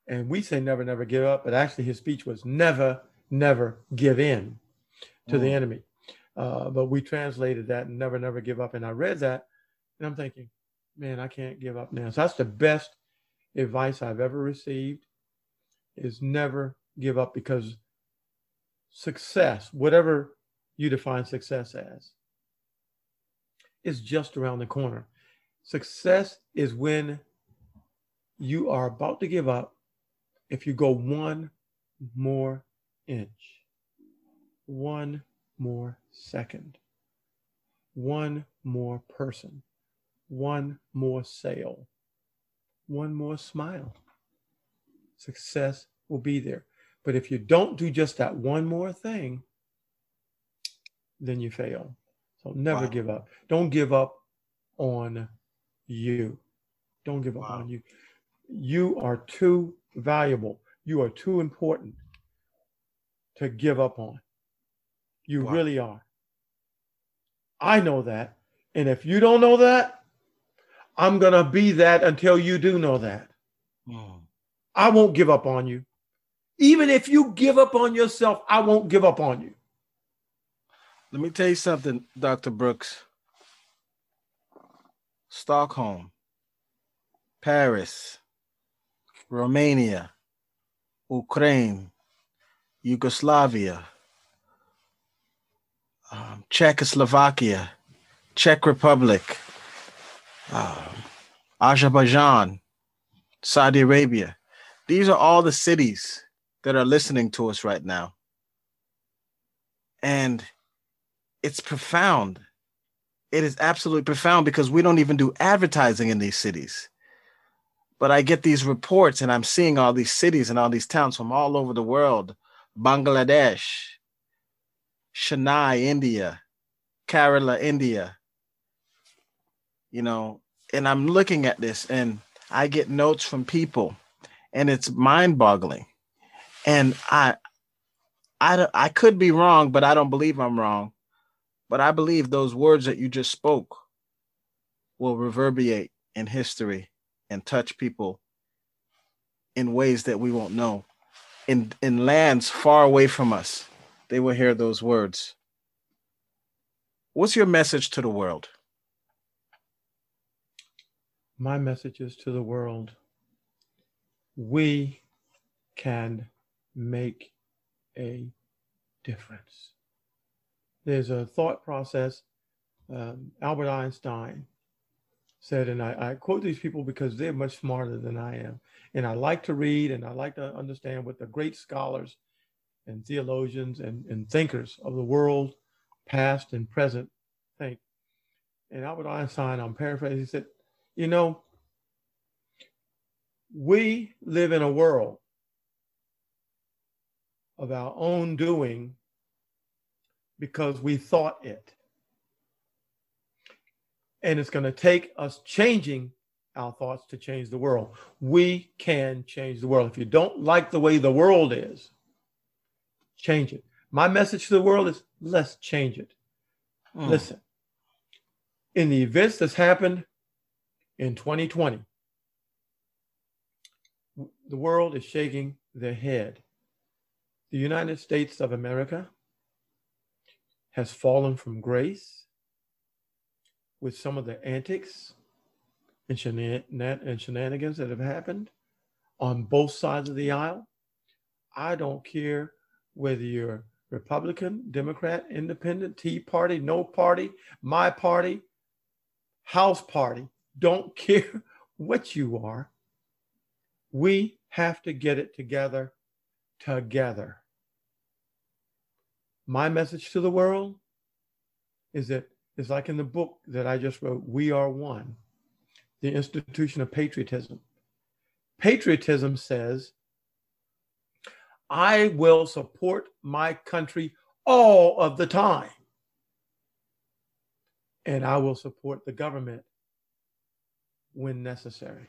And we say never, never give up, but actually his speech was never, never give in to mm. the enemy. Uh, but we translated that and never, never give up. And I read that and I'm thinking, man, I can't give up now. So that's the best advice I've ever received, is never give up, because success, whatever you define success as, is just around the corner. Success is when you are about to give up if you go one more inch, one more second, one more person, one more sale, one more smile. Success will be there. But if you don't do just that one more thing, then you fail. So never wow. give up. Don't give up on you. Don't give up wow. on you. You are too valuable. You are too important to give up on. You wow. really are. I know that. And if you don't know that, I'm going to be that until you do know that. Mm. I won't give up on you. Even if you give up on yourself, I won't give up on you. Let me tell you something, Doctor Brooks. Stockholm, Paris, Romania, Ukraine, Yugoslavia, um, Czechoslovakia, Czech Republic, uh, Azerbaijan, Saudi Arabia. These are all the cities that are listening to us right now. And it's profound. It is absolutely profound, because we don't even do advertising in these cities. But I get these reports and I'm seeing all these cities and all these towns from all over the world. Bangladesh, Chennai, India, Kerala, India. You know, and I'm looking at this and I get notes from people and it's mind-boggling. And I, I, I could be wrong, but I don't believe I'm wrong. But I believe those words that you just spoke will reverberate in history and touch people in ways that we won't know. In, in lands far away from us, they will hear those words. What's your message to the world? My message is to the world: we can make a difference. There's a thought process. Um, Albert Einstein said, and I, I quote these people because they're much smarter than I am. And I like to read and I like to understand what the great scholars and theologians and, and thinkers of the world, past and present, think. And Albert Einstein, I'm paraphrasing, he said, you know, we live in a world of our own doing because we thought it. And it's going to take us changing our thoughts to change the world. We can change the world. If you don't like the way the world is, change it. My message to the world is, let's change it. Mm. Listen, in the events that's happened in twenty twenty, the world is shaking their head. The United States of America has fallen from grace with some of the antics and, shenan- and shenanigans that have happened on both sides of the aisle. I don't care whether you're Republican, Democrat, Independent, Tea Party, No Party, My Party, House Party. Don't care what you are. We have to get it together, together. My message to the world is that it's like in the book that I just wrote, We Are One, the institution of patriotism. Patriotism says, I will support my country all of the time. And I will support the government when necessary.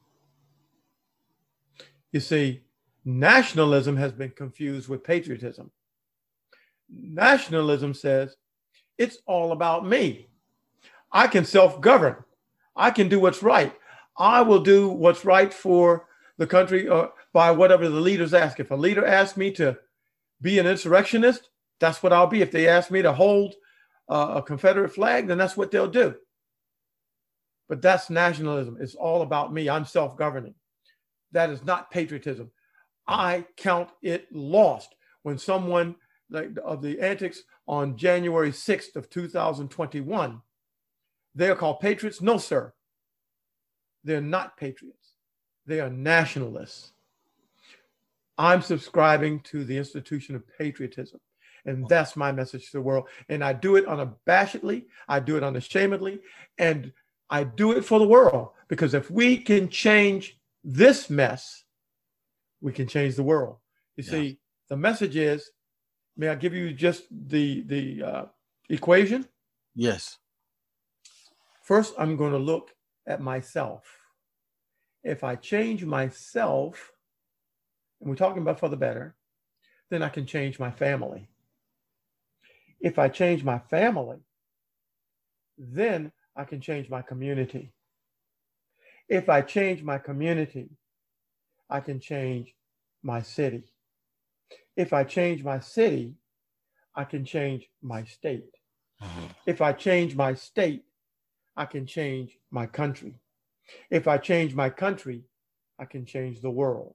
You see, nationalism has been confused with patriotism. Nationalism says it's all about me. I can self-govern. I can do what's right. I will do what's right for the country uh, by whatever the leaders ask. If a leader asks me to be an insurrectionist, that's what I'll be. If they ask me to hold uh, a Confederate flag, then that's what they'll do. But that's nationalism. It's all about me. I'm self-governing. That is not patriotism. I count it lost when someone like of the antics on January sixth of two thousand twenty-one, they are called patriots. No, sir. They're not patriots. They are nationalists. I'm subscribing to the institution of patriotism. And that's my message to the world. And I do it unabashedly. I do it unashamedly. And I do it for the world. Because if we can change this mess, we can change the world. You yeah. see, the message is, may I give you just the, the uh, equation? Yes. First, I'm going to look at myself. If I change myself, and we're talking about for the better, then I can change my family. If I change my family, then I can change my community. If I change my community, I can change my city. If I change my city, I can change my state. Mm-hmm. If I change my state, I can change my country. If I change my country, I can change the world.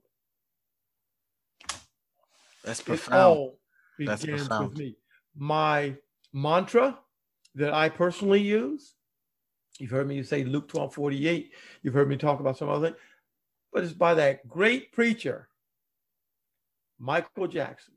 That's profound. It all That's begins profound. with me. My mantra that I personally use, you've heard me say Luke twelve forty-eight, you've heard me talk about some other thing, but it's by that great preacher, Michael Jackson.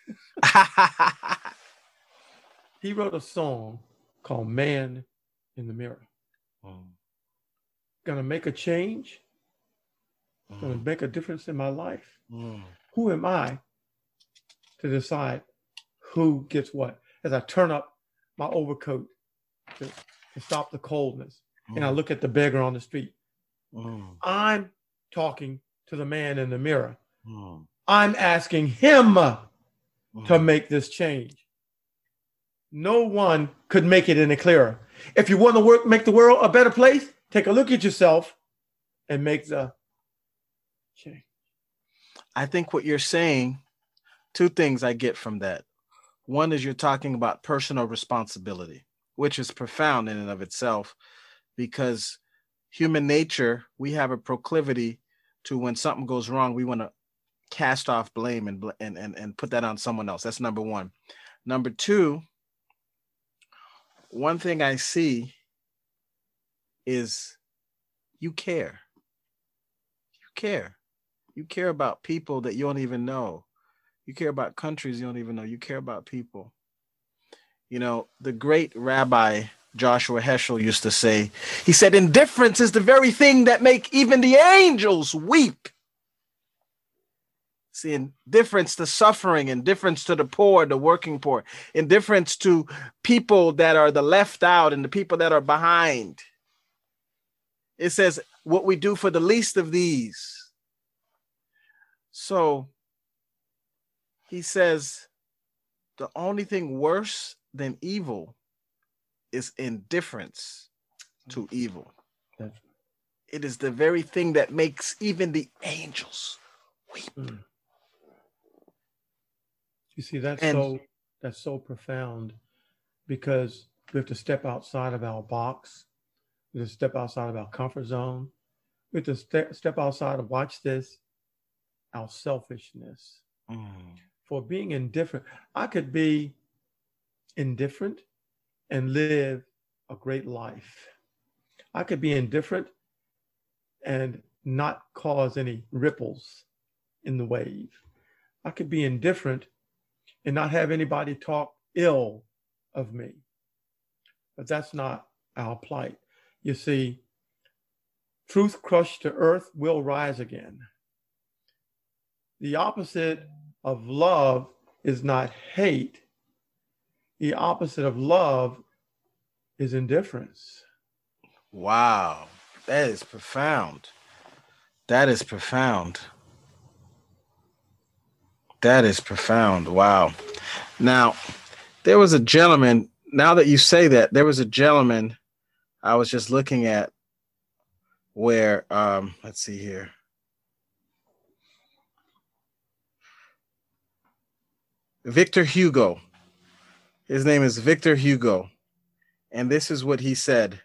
He wrote a song called Man in the Mirror. Mm. Gonna make a change, mm. gonna make a difference in my life. Mm. Who am I to decide who gets what? As I turn up my overcoat to, to stop the coldness, mm. and I look at the beggar on the street, mm. I'm talking to the man in the mirror. Mm. I'm asking him mm. to make this change. No one could make it any clearer. If you want to work, make the world a better place, take a look at yourself and make the change. I think what you're saying, two things I get from that. One is you're talking about personal responsibility, which is profound in and of itself, because human nature, we have a proclivity to, when something goes wrong, we want to cast off blame and, and, and, and put that on someone else. That's number one. Number two, one thing I see is you care. You care. You care about people that you don't even know. You care about countries you don't even know. You care about people. You know, the great Rabbi Joshua Heschel used to say, he said, indifference is the very thing that make even the angels weep. See, indifference to suffering, indifference to the poor, the working poor, indifference to people that are the left out and the people that are behind. It says what we do for the least of these. So he says the only thing worse than evil is indifference to evil. It is the very thing that makes even the angels weep. Mm. You see, that's and, so that's so profound, because we have to step outside of our box. We have to step outside of our comfort zone. We have to ste- step outside of, watch this, our selfishness. Mm. For being indifferent, I could be indifferent and live a great life. I could be indifferent and not cause any ripples in the wave. I could be indifferent and not have anybody talk ill of me. But that's not our plight. You see, truth crushed to earth will rise again. The opposite of love is not hate. The opposite of love is indifference. Wow, that is profound. That is profound. That is profound. Wow. Now, there was a gentleman, now that you say that, there was a gentleman I was just looking at where, um, let's see here. Victor Hugo. His name is Victor Hugo. And this is what he said.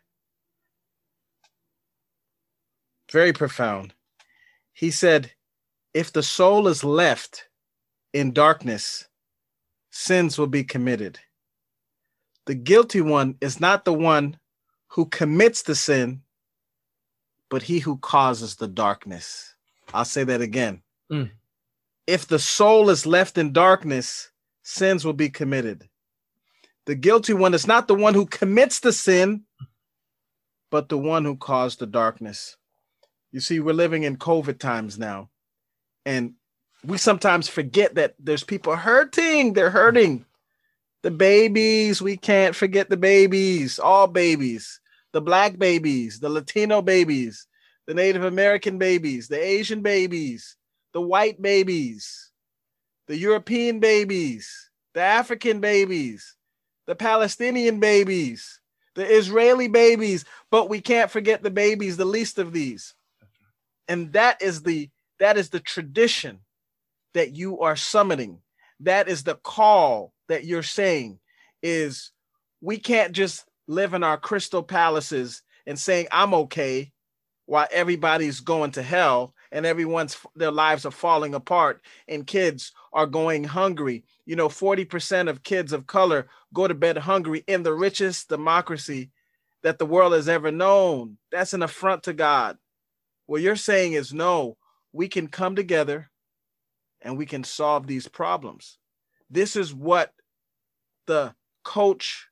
Very profound. He said, if the soul is left in darkness, sins will be committed. The guilty one is not the one who commits the sin, but he who causes the darkness. I'll say that again. Mm. If the soul is left in darkness, sins will be committed. The guilty one is not the one who commits the sin, but the one who caused the darkness. You see, we're living in COVID times now, and we sometimes forget that there's people hurting. They're hurting. The babies, we can't forget the babies, all babies, the Black babies, the Latino babies, the Native American babies, the Asian babies, the white babies, the European babies, the African babies, the Palestinian babies, the Israeli babies, but we can't forget the babies, the least of these. And that is the that is the tradition that you are summoning. That is the call that you're saying is we can't just live in our crystal palaces and saying I'm okay while everybody's going to hell and everyone's their lives are falling apart and kids are going hungry. You know, forty percent of kids of color go to bed hungry in the richest democracy that the world has ever known. That's an affront to God. What you're saying is, no, we can come together and we can solve these problems. This is what the Coach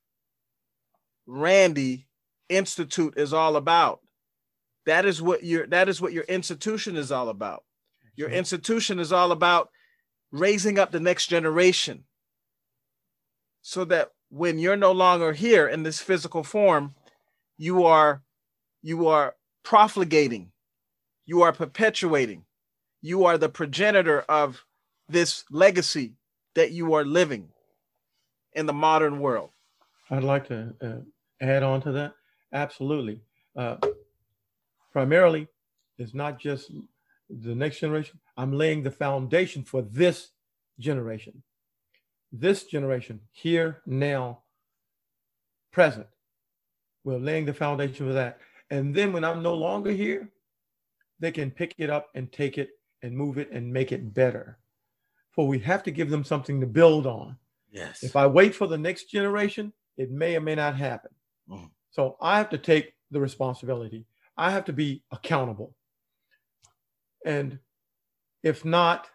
Randy Institute is all about. That is what your that is what your institution is all about. Your institution is all about raising up the next generation so that when you're no longer here in this physical form, you are you are profligating, you are perpetuating, you are the progenitor of this legacy that you are living in the modern world. I'd like to uh, add on to that. Absolutely. Uh, primarily, it's not just the next generation. I'm laying the foundation for this generation. This generation, here, now, present. We're laying the foundation for that. And then when I'm no longer here, they can pick it up and take it and move it and make it better. For we have to give them something to build on. Yes. If I wait for the next generation, it may or may not happen. Mm. So I have to take the responsibility. I have to be accountable. And if not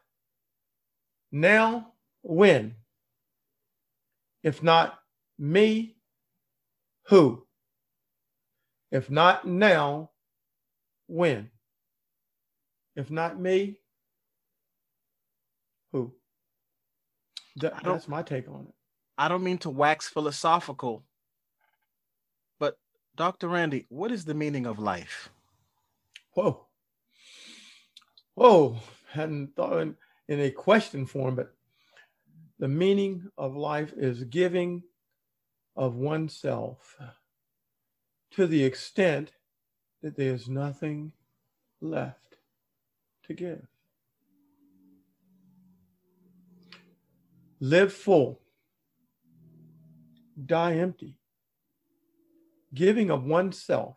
now, when? If not me, who? If not now, when? If not me, who? That, that's my take on it. I don't mean to wax philosophical, but Doctor Randy, what is the meaning of life? Whoa. Whoa. Hadn't thought in, in a question form, but the meaning of life is giving of oneself to the extent that there's nothing left to give. Live full, die empty, giving of oneself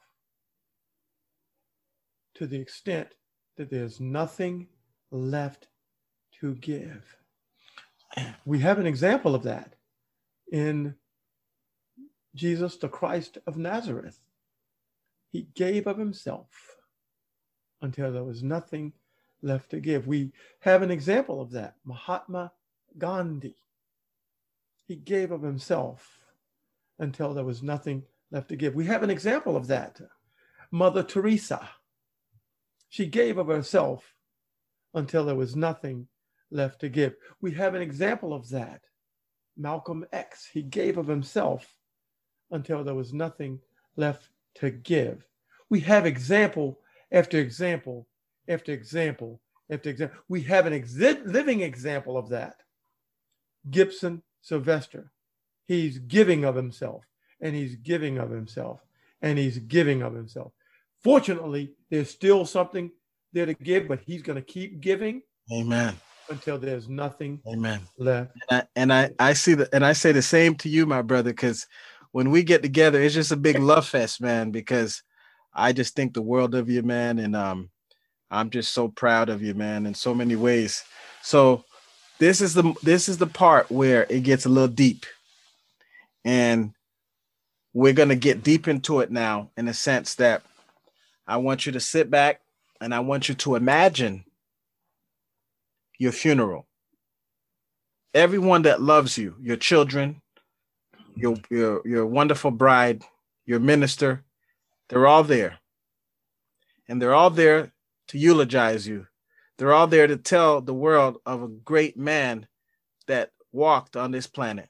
to the extent that there's nothing left to give. We have an example of that in Jesus, the Christ of Nazareth. He gave of himself until there was nothing left to give. We have an example of that, Mahatma Gandhi. He gave of himself until there was nothing left to give. We have an example of that, Mother Teresa. She gave of herself until there was nothing left to give. We have an example of that, Malcolm X. He gave of himself until there was nothing left to give. We have example after example after example after example. We have an exi- living example of that. Gibson Sylvester. He's giving of himself, and he's giving of himself, and he's giving of himself. Fortunately, there's still something there to give, but he's going to keep giving. Amen. until there's nothing Amen. left. And I, and I, I see the, and I say the same to you, my brother, because when we get together, it's just a big love fest, man, because I just think the world of you, man. And um, I'm just so proud of you, man, in so many ways. So this is the, this is the part where it gets a little deep, and we're going to get deep into it now, in a sense that I want you to sit back and I want you to imagine your funeral. Everyone that loves you, your children, your, your, your wonderful bride, your minister, they're all there. And they're all there to eulogize you. They're all there to tell the world of a great man that walked on this planet.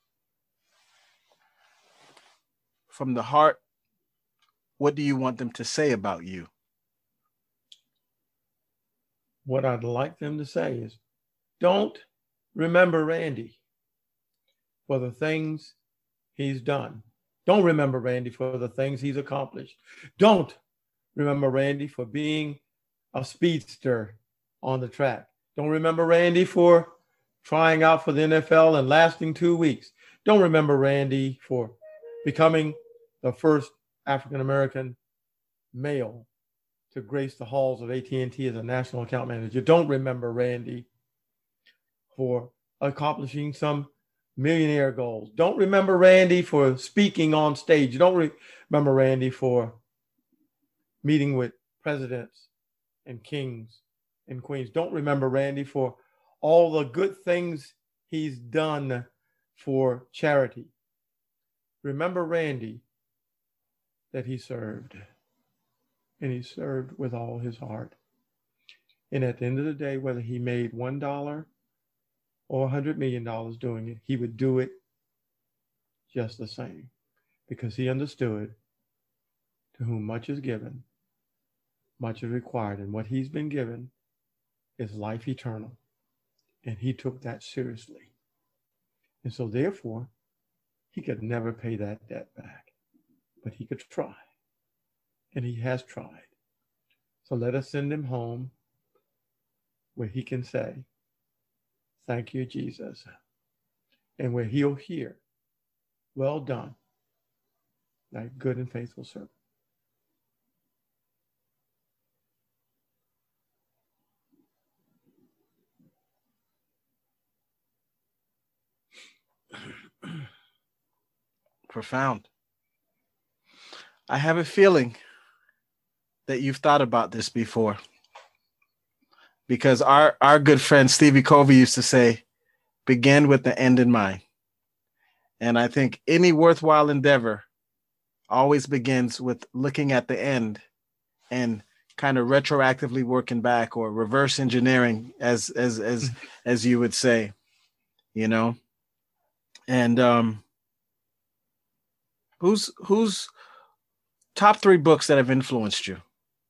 From the heart, what do you want them to say about you? What I'd like them to say is, don't remember Randy for the things he's done. Don't remember Randy for the things he's accomplished. Don't remember Randy for being a speedster on the track. Don't remember Randy for trying out for the N F L and lasting two weeks. Don't remember Randy for becoming the first African-American male to grace the halls of A T and T as a national account manager. Don't remember Randy for accomplishing some millionaire goals. Don't remember Randy for speaking on stage. Don't re- remember Randy for meeting with presidents and kings and queens. Don't remember Randy for all the good things he's done for charity. Remember Randy that he served, and he served with all his heart. And at the end of the day, whether he made one dollar or a hundred million dollars doing it, he would do it just the same, because he understood to whom much is given, much is required. And what he's been given is life eternal. And he took that seriously. And so therefore, he could never pay that debt back, but he could try. And he has tried. So let us send him home where he can say, thank you, Jesus. And where he'll hear, well done, thy good and faithful servant. Profound. I have a feeling that you've thought about this before, because our, our good friend Stevie Covey used to say, begin with the end in mind. And I think any worthwhile endeavor always begins with looking at the end and kind of retroactively working back, or reverse engineering, as as as as you would say, you know. And um who's who's top three books that have influenced you?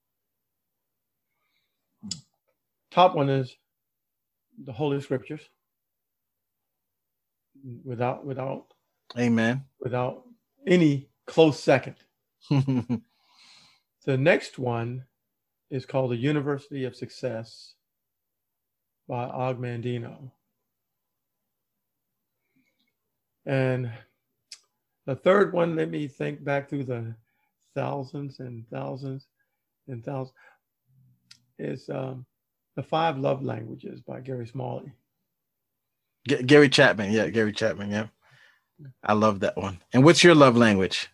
Top one is the Holy Scriptures. Without without Amen. Without any close second. The next one is called The University of Success by Og Mandino. And the third one, let me think back through the thousands and thousands and thousands, is um, The Five Love Languages by Gary Smalley. G- Gary Chapman. Yeah, Gary Chapman. Yeah. I love that one. And what's your love language?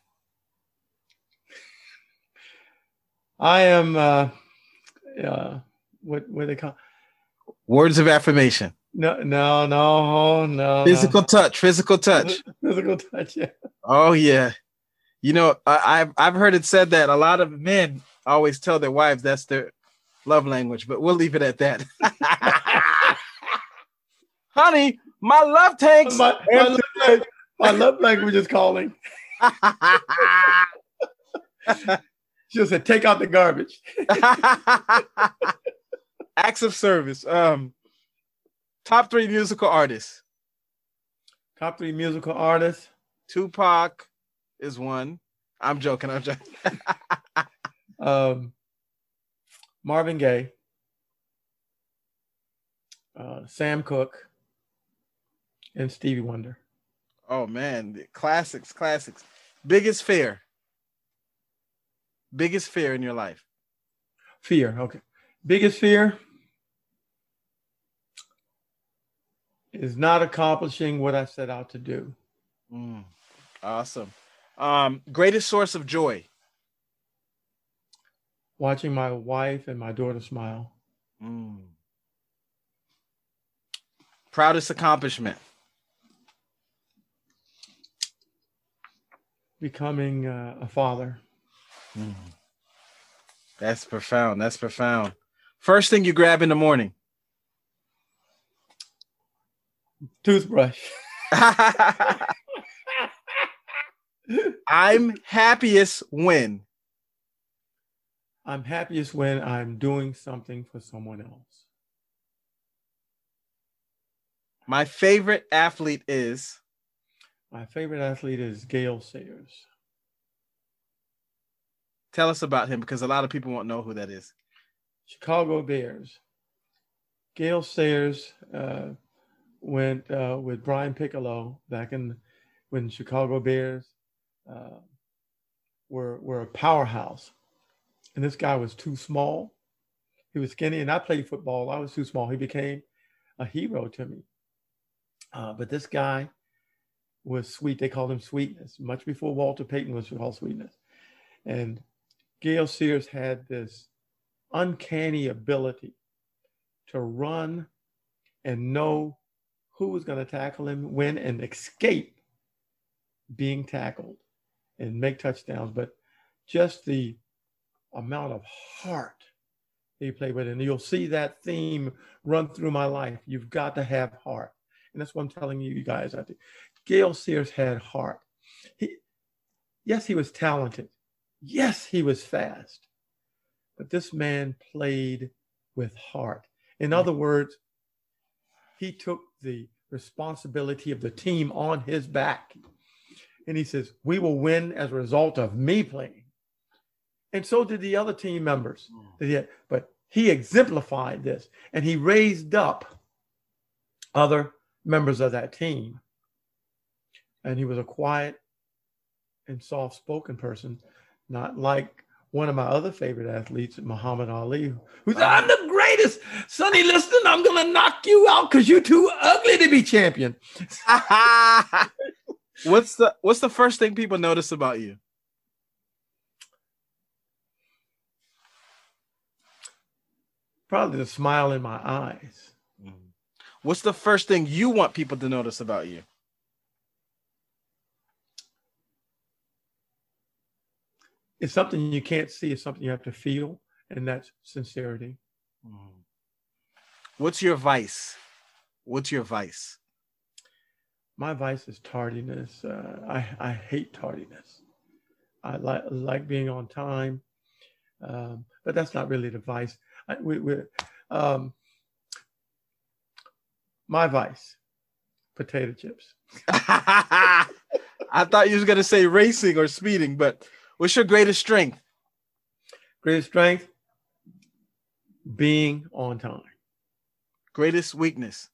I am, uh, uh, what, what they call? Words of affirmation. No, no, no, no. Physical no. touch. Physical touch. Physical touch, yeah. Oh, yeah. You know, I, I've, I've heard it said that a lot of men always tell their wives that's their love language, but we'll leave it at that. Honey, my love tanks. My, my, love, language, my love language is calling. She'll say, take out the garbage. Acts of service. Um, top three musical artists. Top three musical artists. Tupac is one. I'm joking. I'm joking. um, Marvin Gaye. uh, Sam Cooke, and Stevie Wonder. Oh man, classics, classics. Biggest fear. Biggest fear in your life. Fear. Okay. Biggest fear is not accomplishing what I set out to do. Mm, awesome. Um, greatest source of joy. Watching my wife and my daughter smile. Mm. Proudest accomplishment. Becoming uh, a father. Mm. That's profound. That's profound. First thing you grab in the morning. Toothbrush. I'm happiest when. I'm happiest when I'm doing something for someone else. My favorite athlete is. My favorite athlete is Gale Sayers. Tell us about him, because a lot of people won't know who that is. Chicago Bears. Gale Sayers uh, went uh, with Brian Piccolo back in when Chicago Bears uh, were were a powerhouse. And this guy was too small. He was skinny, and I played football. I was too small. He became a hero to me. Uh, but this guy was sweet. They called him Sweetness, much before Walter Payton was called Sweetness. And Gale Sayers had this uncanny ability to run and know who was going to tackle him, when, and escape being tackled and make touchdowns. But just the amount of heart he played with. And you'll see that theme run through my life. You've got to have heart. And that's what I'm telling you, you guys out there. Gale Sayers had heart. He, yes, he was talented. Yes, he was fast. But this man played with heart. In other words, he took the responsibility of the team on his back. And he says, we will win as a result of me playing. And so did the other team members. But he exemplified this, and he raised up other members of that team. And he was a quiet and soft-spoken person, not like one of my other favorite athletes, Muhammad Ali, who said, I'm the greatest. Sonny Liston, I'm going to knock you out because you're too ugly to be champion. What's the What's the first thing people notice about you? Probably the smile in my eyes. What's the first thing you want people to notice about you? It's something you can't see. It's something you have to feel, and that's sincerity. What's your vice? What's your vice? My vice is tardiness. Uh, I, I hate tardiness. I like like being on time, um, but that's not really the vice. I, we, we, um, my vice, potato chips. I thought you was going to say racing or speeding, but what's your greatest strength? Greatest strength, being on time. Greatest weakness?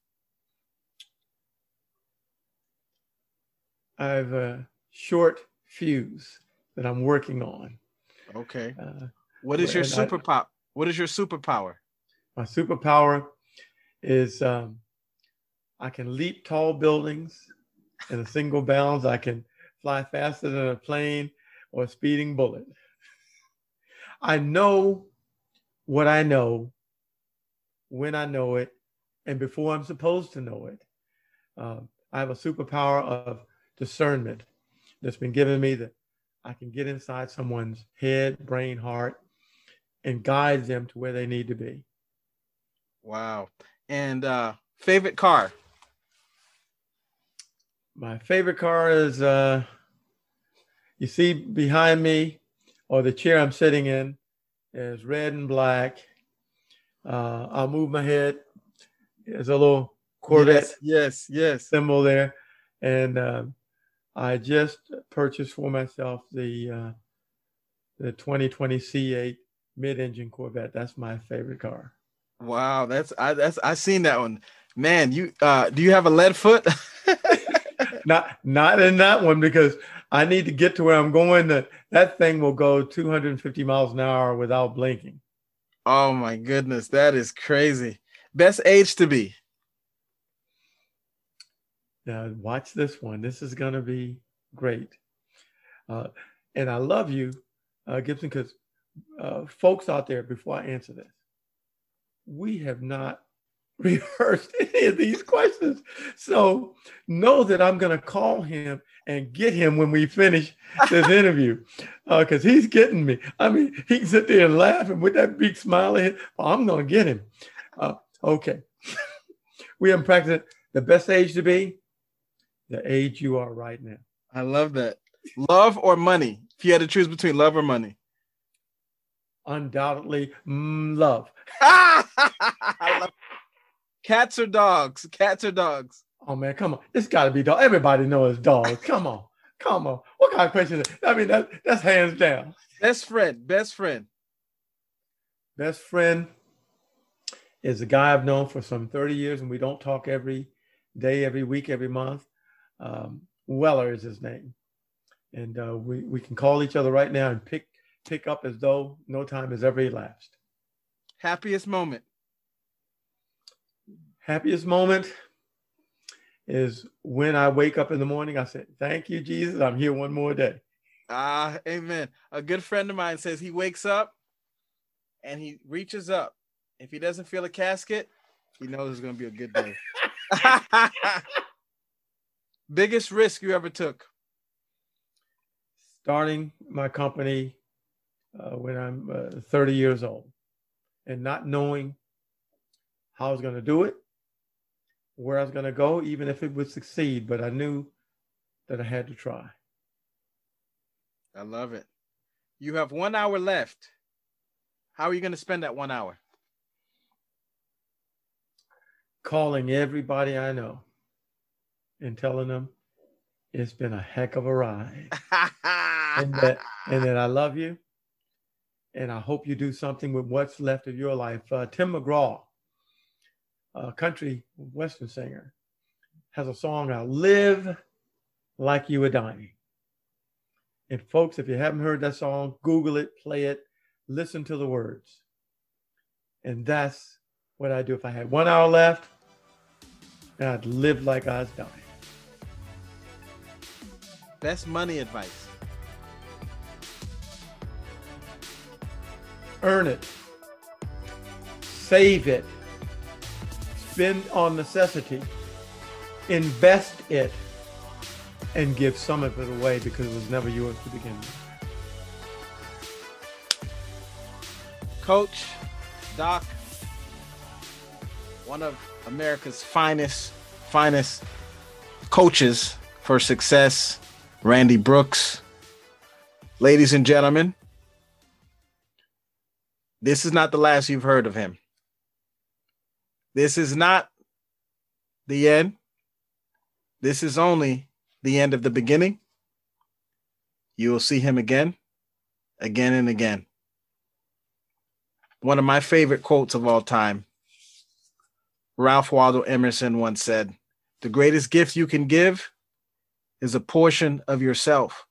I have a short fuse that I'm working on. Okay. Uh, what is your and superpower? What is your superpower? My superpower is um, I can leap tall buildings in a single bounds. I can fly faster than a plane or a speeding bullet. I know what I know when I know it and before I'm supposed to know it. Um, I have a superpower of discernment that's been given me, that I can get inside someone's head, brain, heart, and guide them to where they need to be. Wow. And uh, favorite car? My favorite car is, uh, you see behind me, or the chair I'm sitting in, is red and black. Uh, I'll move my head. There's a little Corvette yes, yes, yes. symbol there. And uh, I just purchased for myself the uh, the twenty twenty C eight mid-engine Corvette. That's my favorite car. Wow, that's I that's I seen that one. Man, you uh do you have a lead foot? Not not in that one because I need to get to where I'm going. That that thing will go two hundred fifty miles an hour without blinking. Oh my goodness, that is crazy. Best age to be. Now watch this one. This is going to be great. Uh, and I love you, uh, Gibson, because uh, folks out there, before I answer this, we have not rehearsed any of these questions. So know that I'm going to call him and get him when we finish this interview because uh, he's getting me. I mean, he can sit there and laugh and with that big smile ahead. Oh, I'm going to get him. Uh, okay. We haven't practiced it. The best age to be the age you are right now. I love that. Love or money? If you had to choose between love or money. Undoubtedly mm, love. I love Cats or dogs? Cats or dogs? Oh man, come on. It's gotta be dog. Everybody knows dogs. Come on. Come on. What kind of question is that? I mean, that, that's hands down. Best friend, best friend. Best friend is a guy I've known for some thirty years, and we don't talk every day, every week, every month. Um, Weller is his name. And uh, we, we can call each other right now and pick pick up as though no time has ever elapsed. Happiest moment. Happiest moment is when I wake up in the morning. I said, thank you, Jesus. I'm here one more day. Ah, amen. A good friend of mine says he wakes up and he reaches up. If he doesn't feel a casket, he knows it's going to be a good day. Biggest risk you ever took? Starting my company uh, when I'm uh, thirty years old and not knowing how I was going to do it, where I was going to go, even if it would succeed, but I knew that I had to try. I love it. You have one hour left. How are you going to spend that one hour? Calling everybody I know and telling them it's been a heck of a ride. and that and that I love you. And I hope you do something with what's left of your life. Uh, Tim McGraw, a country western singer, has a song out, Live Like You Were Dying. And folks, if you haven't heard that song, Google it, play it, listen to the words. And that's what I do. If I had one hour left, I'd live like I was dying. Best money advice. Earn it. Save it. Spend on necessity. Invest it. And give some of it away because it was never yours to begin with. Coach, Doc, one of America's finest, finest coaches for success, Randy Brooks. Ladies and gentlemen, this is not the last you've heard of him. This is not the end. This is only the end of the beginning. You will see him again, again and again. One of my favorite quotes of all time, Ralph Waldo Emerson once said, "The greatest gift you can give is a portion of yourself."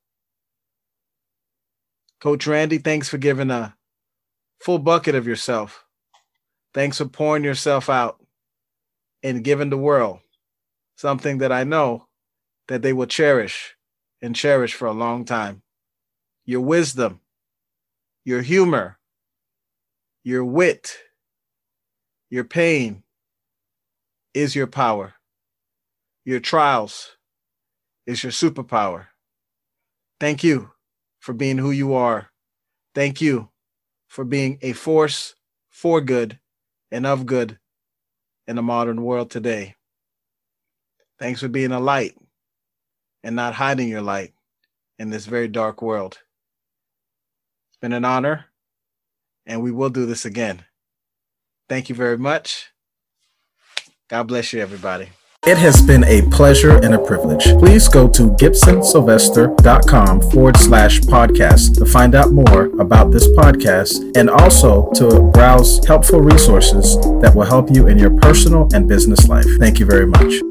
Coach Randy, thanks for giving a full bucket of yourself. Thanks for pouring yourself out and giving the world something that I know that they will cherish and cherish for a long time. Your wisdom, your humor, your wit, your pain is your power. Your trials is your superpower. Thank you for being who you are. Thank you for being a force for good and of good in the modern world today. Thanks for being a light and not hiding your light in this very dark world. It's been an honor, and we will do this again. Thank you very much. God bless you, everybody. It has been a pleasure and a privilege. Please go to gibsonsylvester.com forward slash podcast to find out more about this podcast and also to browse helpful resources that will help you in your personal and business life. Thank you very much.